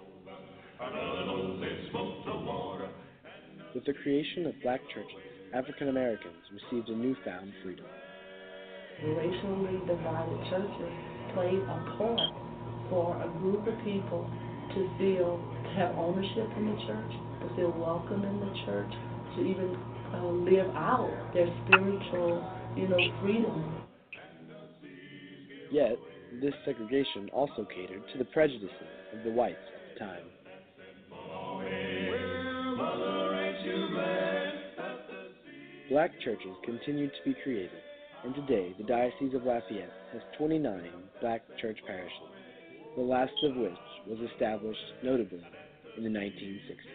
With the creation of black churches, African Americans received a newfound freedom. Racially divided churches played a part for a group of people to feel, to have ownership in the church, to feel welcome in the church, to even uh, live out their spiritual, you know, freedom. Yet, this segregation also catered to the prejudices of the whites at the time. Black churches continued to be created, and today the Diocese of Lafayette has twenty-nine black church parishes, the last of which was established, notably, in the nineteen sixties.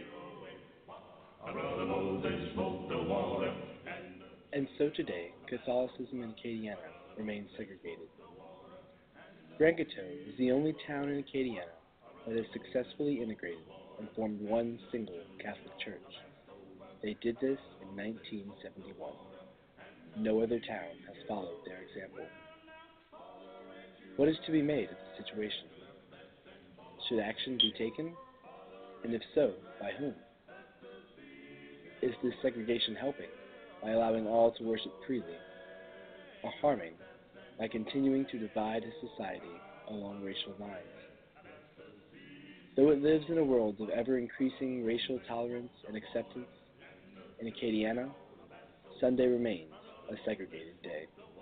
And so today, Catholicism in Acadiana remains segregated. Grand Coteau is the only town in Acadiana that has successfully integrated and formed one single Catholic church. They did this in nineteen seventy-one. No other town has followed their example. What is to be made of the situation? Should action be taken? And if so, by whom? Is this segregation helping, by allowing all to worship freely, or harming by continuing to divide his society along racial lines. Though it lives in a world of ever-increasing racial tolerance and acceptance, in Acadiana, Sunday remains a segregated day.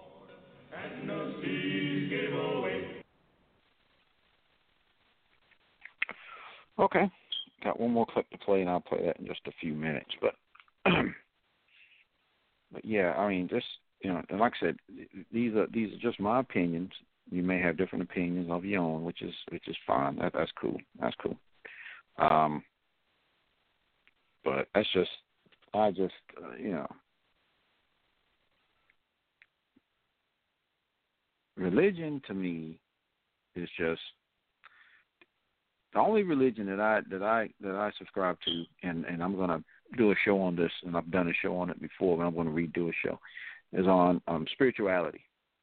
Okay, got one more clip to play, and I'll play that in just a few minutes. But, but yeah, I mean, just you know, and like I said, these are these are just my opinions. You may have different opinions of your own, which is which is fine. That, that's cool. That's cool. Um, but that's just, I just, uh, you know, religion to me is just the only religion that I that I that I subscribe to, and, and I'm gonna do a show on this, and I've done a show on it before, but I'm gonna redo a show, is on um, spirituality.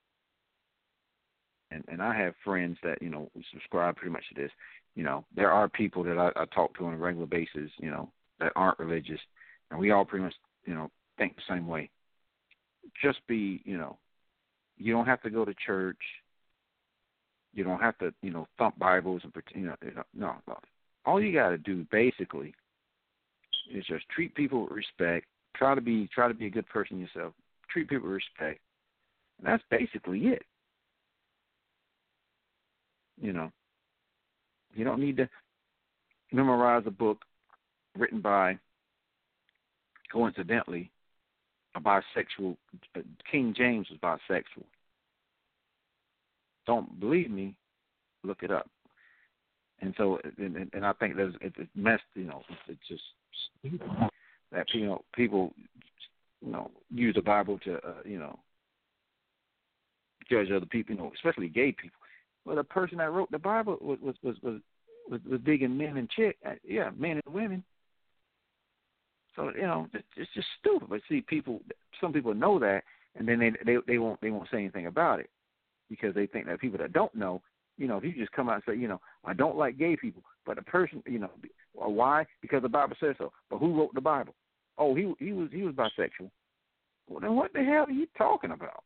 And and I have friends that, you know, subscribe pretty much to this. You know, there are people that I, I talk to on a regular basis, you know, that aren't religious, and we all pretty much, you know, think the same way. Just be, you know, you don't have to go to church. You don't have to, you know, thump Bibles and pretend, you know, no, no. All you got to do basically is just treat people with respect. Try to be, try to be a good person yourself. Treat people with respect. And that's basically it. You know, you don't need to memorize a book written by, coincidentally, a bisexual. King James was bisexual. Don't believe me? Look it up. And so, and, and I think there's it's messed. You know, it's just stupid that you know people, you know, use the Bible to uh, you know judge other people. You know, especially gay people. Well, the person that wrote the Bible was was was was, was, was digging men and chick, yeah, men and women. So you know, it's, it's just stupid. But see, people, some people know that, and then they they they won't they won't say anything about it because they think that people that don't know, you know, if you just come out and say, you know, I don't like gay people, but a person, you know, why? Because the Bible says so. But who wrote the Bible? Oh, he he was he was bisexual. Well, then what the hell are you talking about?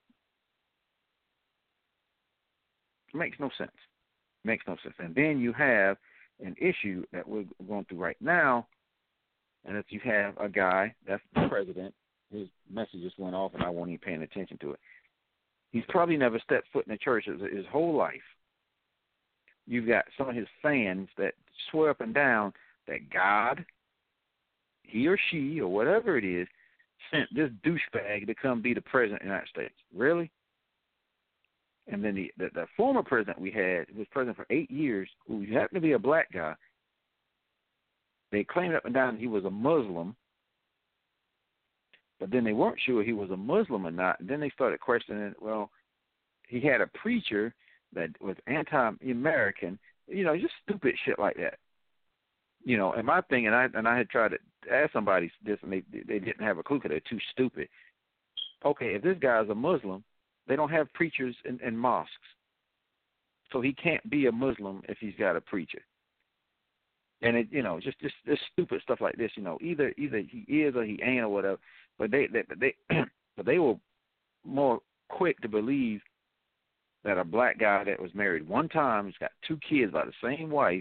It makes no sense. It makes no sense. And then you have an issue that we're going through right now, and if you have a guy that's the president, his message just went off, and I wasn't even paying attention to it. He's probably never stepped foot in a church his, his whole life. You've got some of his fans that swear up and down that God, he or she or whatever it is, sent this douchebag to come be the president of the United States. Really? And then the, the, the former president we had, who was president for eight years, who happened to be a black guy, they claimed up and down he was a Muslim, but then they weren't sure he was a Muslim or not. And then they started questioning, well, he had a preacher that was anti-American, you know, just stupid shit like that. You know, and my thing, and I and I had tried to ask somebody this, and they they didn't have a clue because they're too stupid. Okay, if this guy is a Muslim, they don't have preachers in, in mosques, so he can't be a Muslim if he's got a preacher. And it, you know, just just this stupid stuff like this. You know, either either he is or he ain't or whatever. But they they but they but they were more quick to believe that a black guy that was married one time, he's got two kids by the same wife,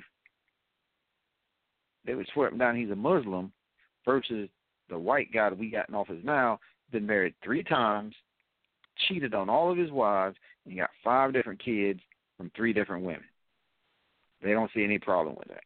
they would swear him down he's a Muslim, versus the white guy that we got in office now, been married three times, cheated on all of his wives, and he got five different kids from three different women. They don't see any problem with that.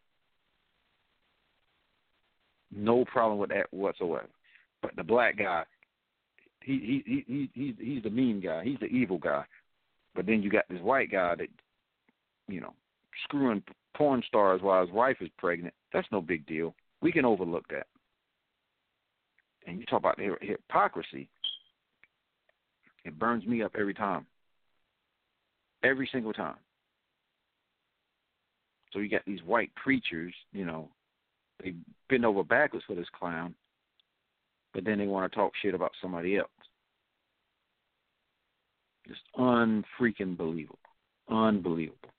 No problem with that whatsoever. But the black guy, he he he he's he's the mean guy. He's the evil guy. But then you got this white guy that, you know, screwing porn stars while his wife is pregnant. That's no big deal. We can overlook that. And you talk about the hypocrisy. It burns me up every time. Every single time. So you got these white preachers, you know, they bend over backwards for this clown, but then they want to talk shit about somebody else. Just unfreaking believable. Unbelievable.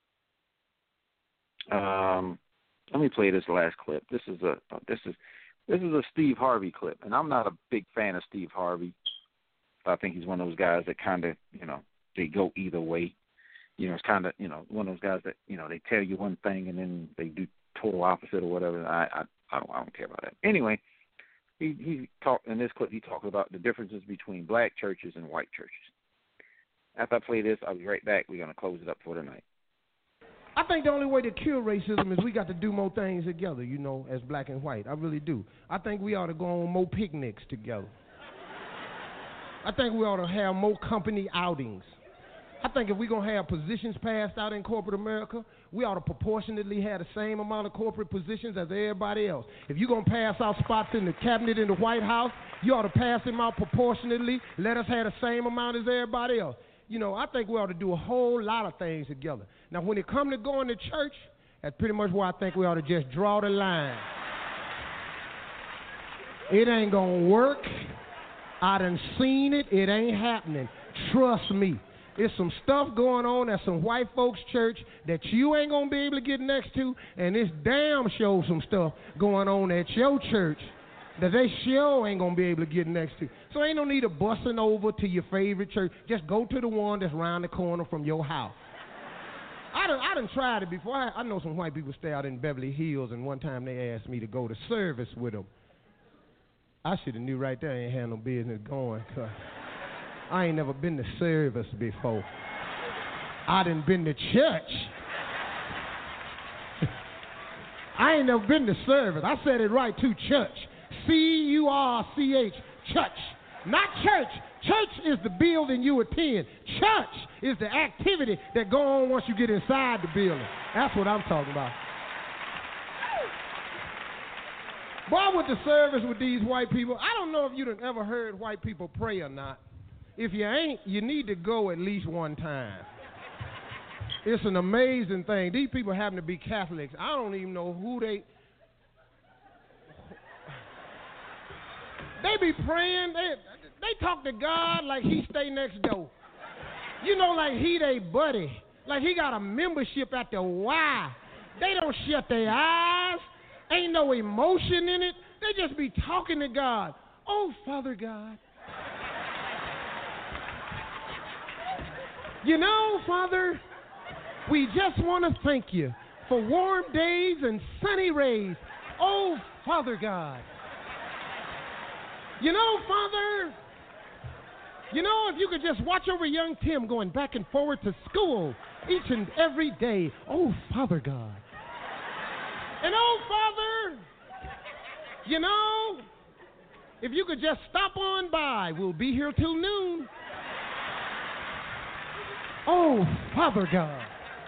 Um, let me play this last clip. This is a this is This is a Steve Harvey clip, and I'm not a big fan of Steve Harvey. I think he's one of those guys that kind of, you know, they go either way. You know, it's kind of, you know, one of those guys that, you know, they tell you one thing and then they do total opposite or whatever. I I, I don't I don't care about that. Anyway, he he talked in this clip. He talked about the differences between black churches and white churches. After I play this, I'll be right back. We're gonna close it up for tonight. I think the only way to cure racism is we got to do more things together, you know, as black and white. I really do. I think we ought to go on more picnics together. I think we ought to have more company outings. I think if we're going to have positions passed out in corporate America, we ought to proportionately have the same amount of corporate positions as everybody else. If you're going to pass out spots in the cabinet in the White House, you ought to pass them out proportionately. Let us have the same amount as everybody else. You know, I think we ought to do a whole lot of things together. Now, when it comes to going to church, that's pretty much where I think we ought to just draw the line. It ain't going to work. I done seen it. It ain't happening. Trust me. There's some stuff going on at some white folks' church that you ain't going to be able to get next to, and it's damn sure some stuff going on at your church that they sure ain't going to be able to get next to. So ain't no need of busting over to your favorite church. Just go to the one that's around the corner from your house. I done, I done tried it before. I, I know some white people stay out in Beverly Hills, and one time they asked me to go to service with them. I should have knew right there I ain't had no business going, because I ain't never been to service before. I done been to church. I ain't never been to service. I said it right too, church. C U R C H, church. Not church. Church is the building you attend. Church is the activity that go on once you get inside the building. That's what I'm talking about. Boy, I went to service with these white people. I don't know if you've ever heard white people pray or not. If you ain't, you need to go at least one time. It's an amazing thing. These people happen to be Catholics. I don't even know who they... They be praying. They, they talk to God like he stay next door. You know, like he they buddy. Like he got a membership at the Y. They don't shut their eyes. Ain't no emotion in it. They just be talking to God. Oh, Father God. You know, Father, we just want to thank you for warm days and sunny rays. Oh, Father God. You know, Father, you know, if you could just watch over young Tim going back and forward to school each and every day. Oh, Father God. And oh, Father, you know, if you could just stop on by, we'll be here till noon. Oh, Father God.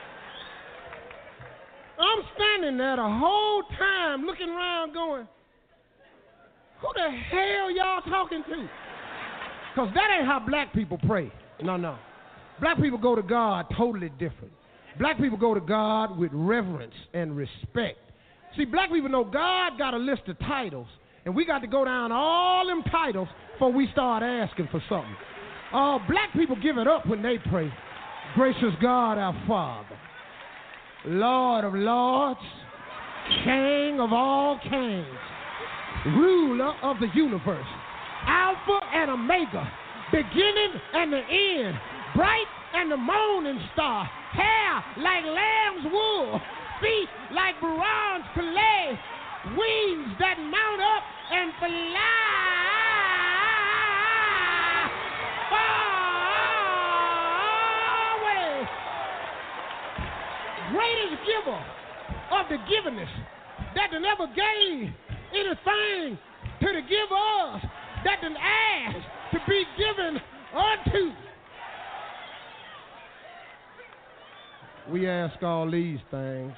I'm standing there the whole time looking around going, who the hell y'all talking to? Because that ain't how black people pray. No, no. Black people go to God totally different. Black people go to God with reverence and respect. See, black people know God got a list of titles, and we got to go down all them titles before we start asking for something. Uh, black people give it up when they pray. Gracious God, our Father, Lord of lords, King of all kings, ruler of the universe, Alpha and Omega, beginning and the end, bright and the morning star, hair like lamb's wool, feet like bronze clay, wings that mount up and fly far away. Greatest giver of the givenness that never gave anything to the givers that done asked to be given unto. We ask all these things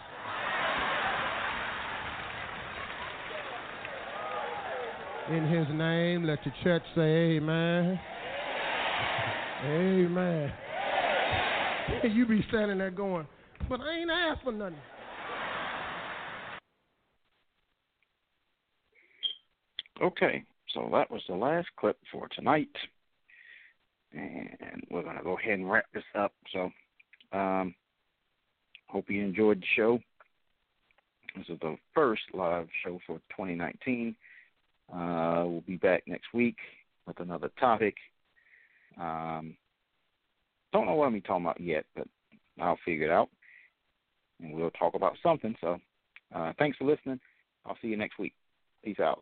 in his name. Let the church say amen. Amen. You be standing there going, but I ain't asked for nothing. Okay, so that was the last clip for tonight. And we're going to go ahead and wrap this up. So, um, hope you enjoyed the show. This is the first live show for twenty nineteen. Uh, we'll be back next week with another topic. Um, don't know what I'm talking about yet, but I'll figure it out. And we'll talk about something. So uh, thanks for listening. I'll see you next week. Peace out.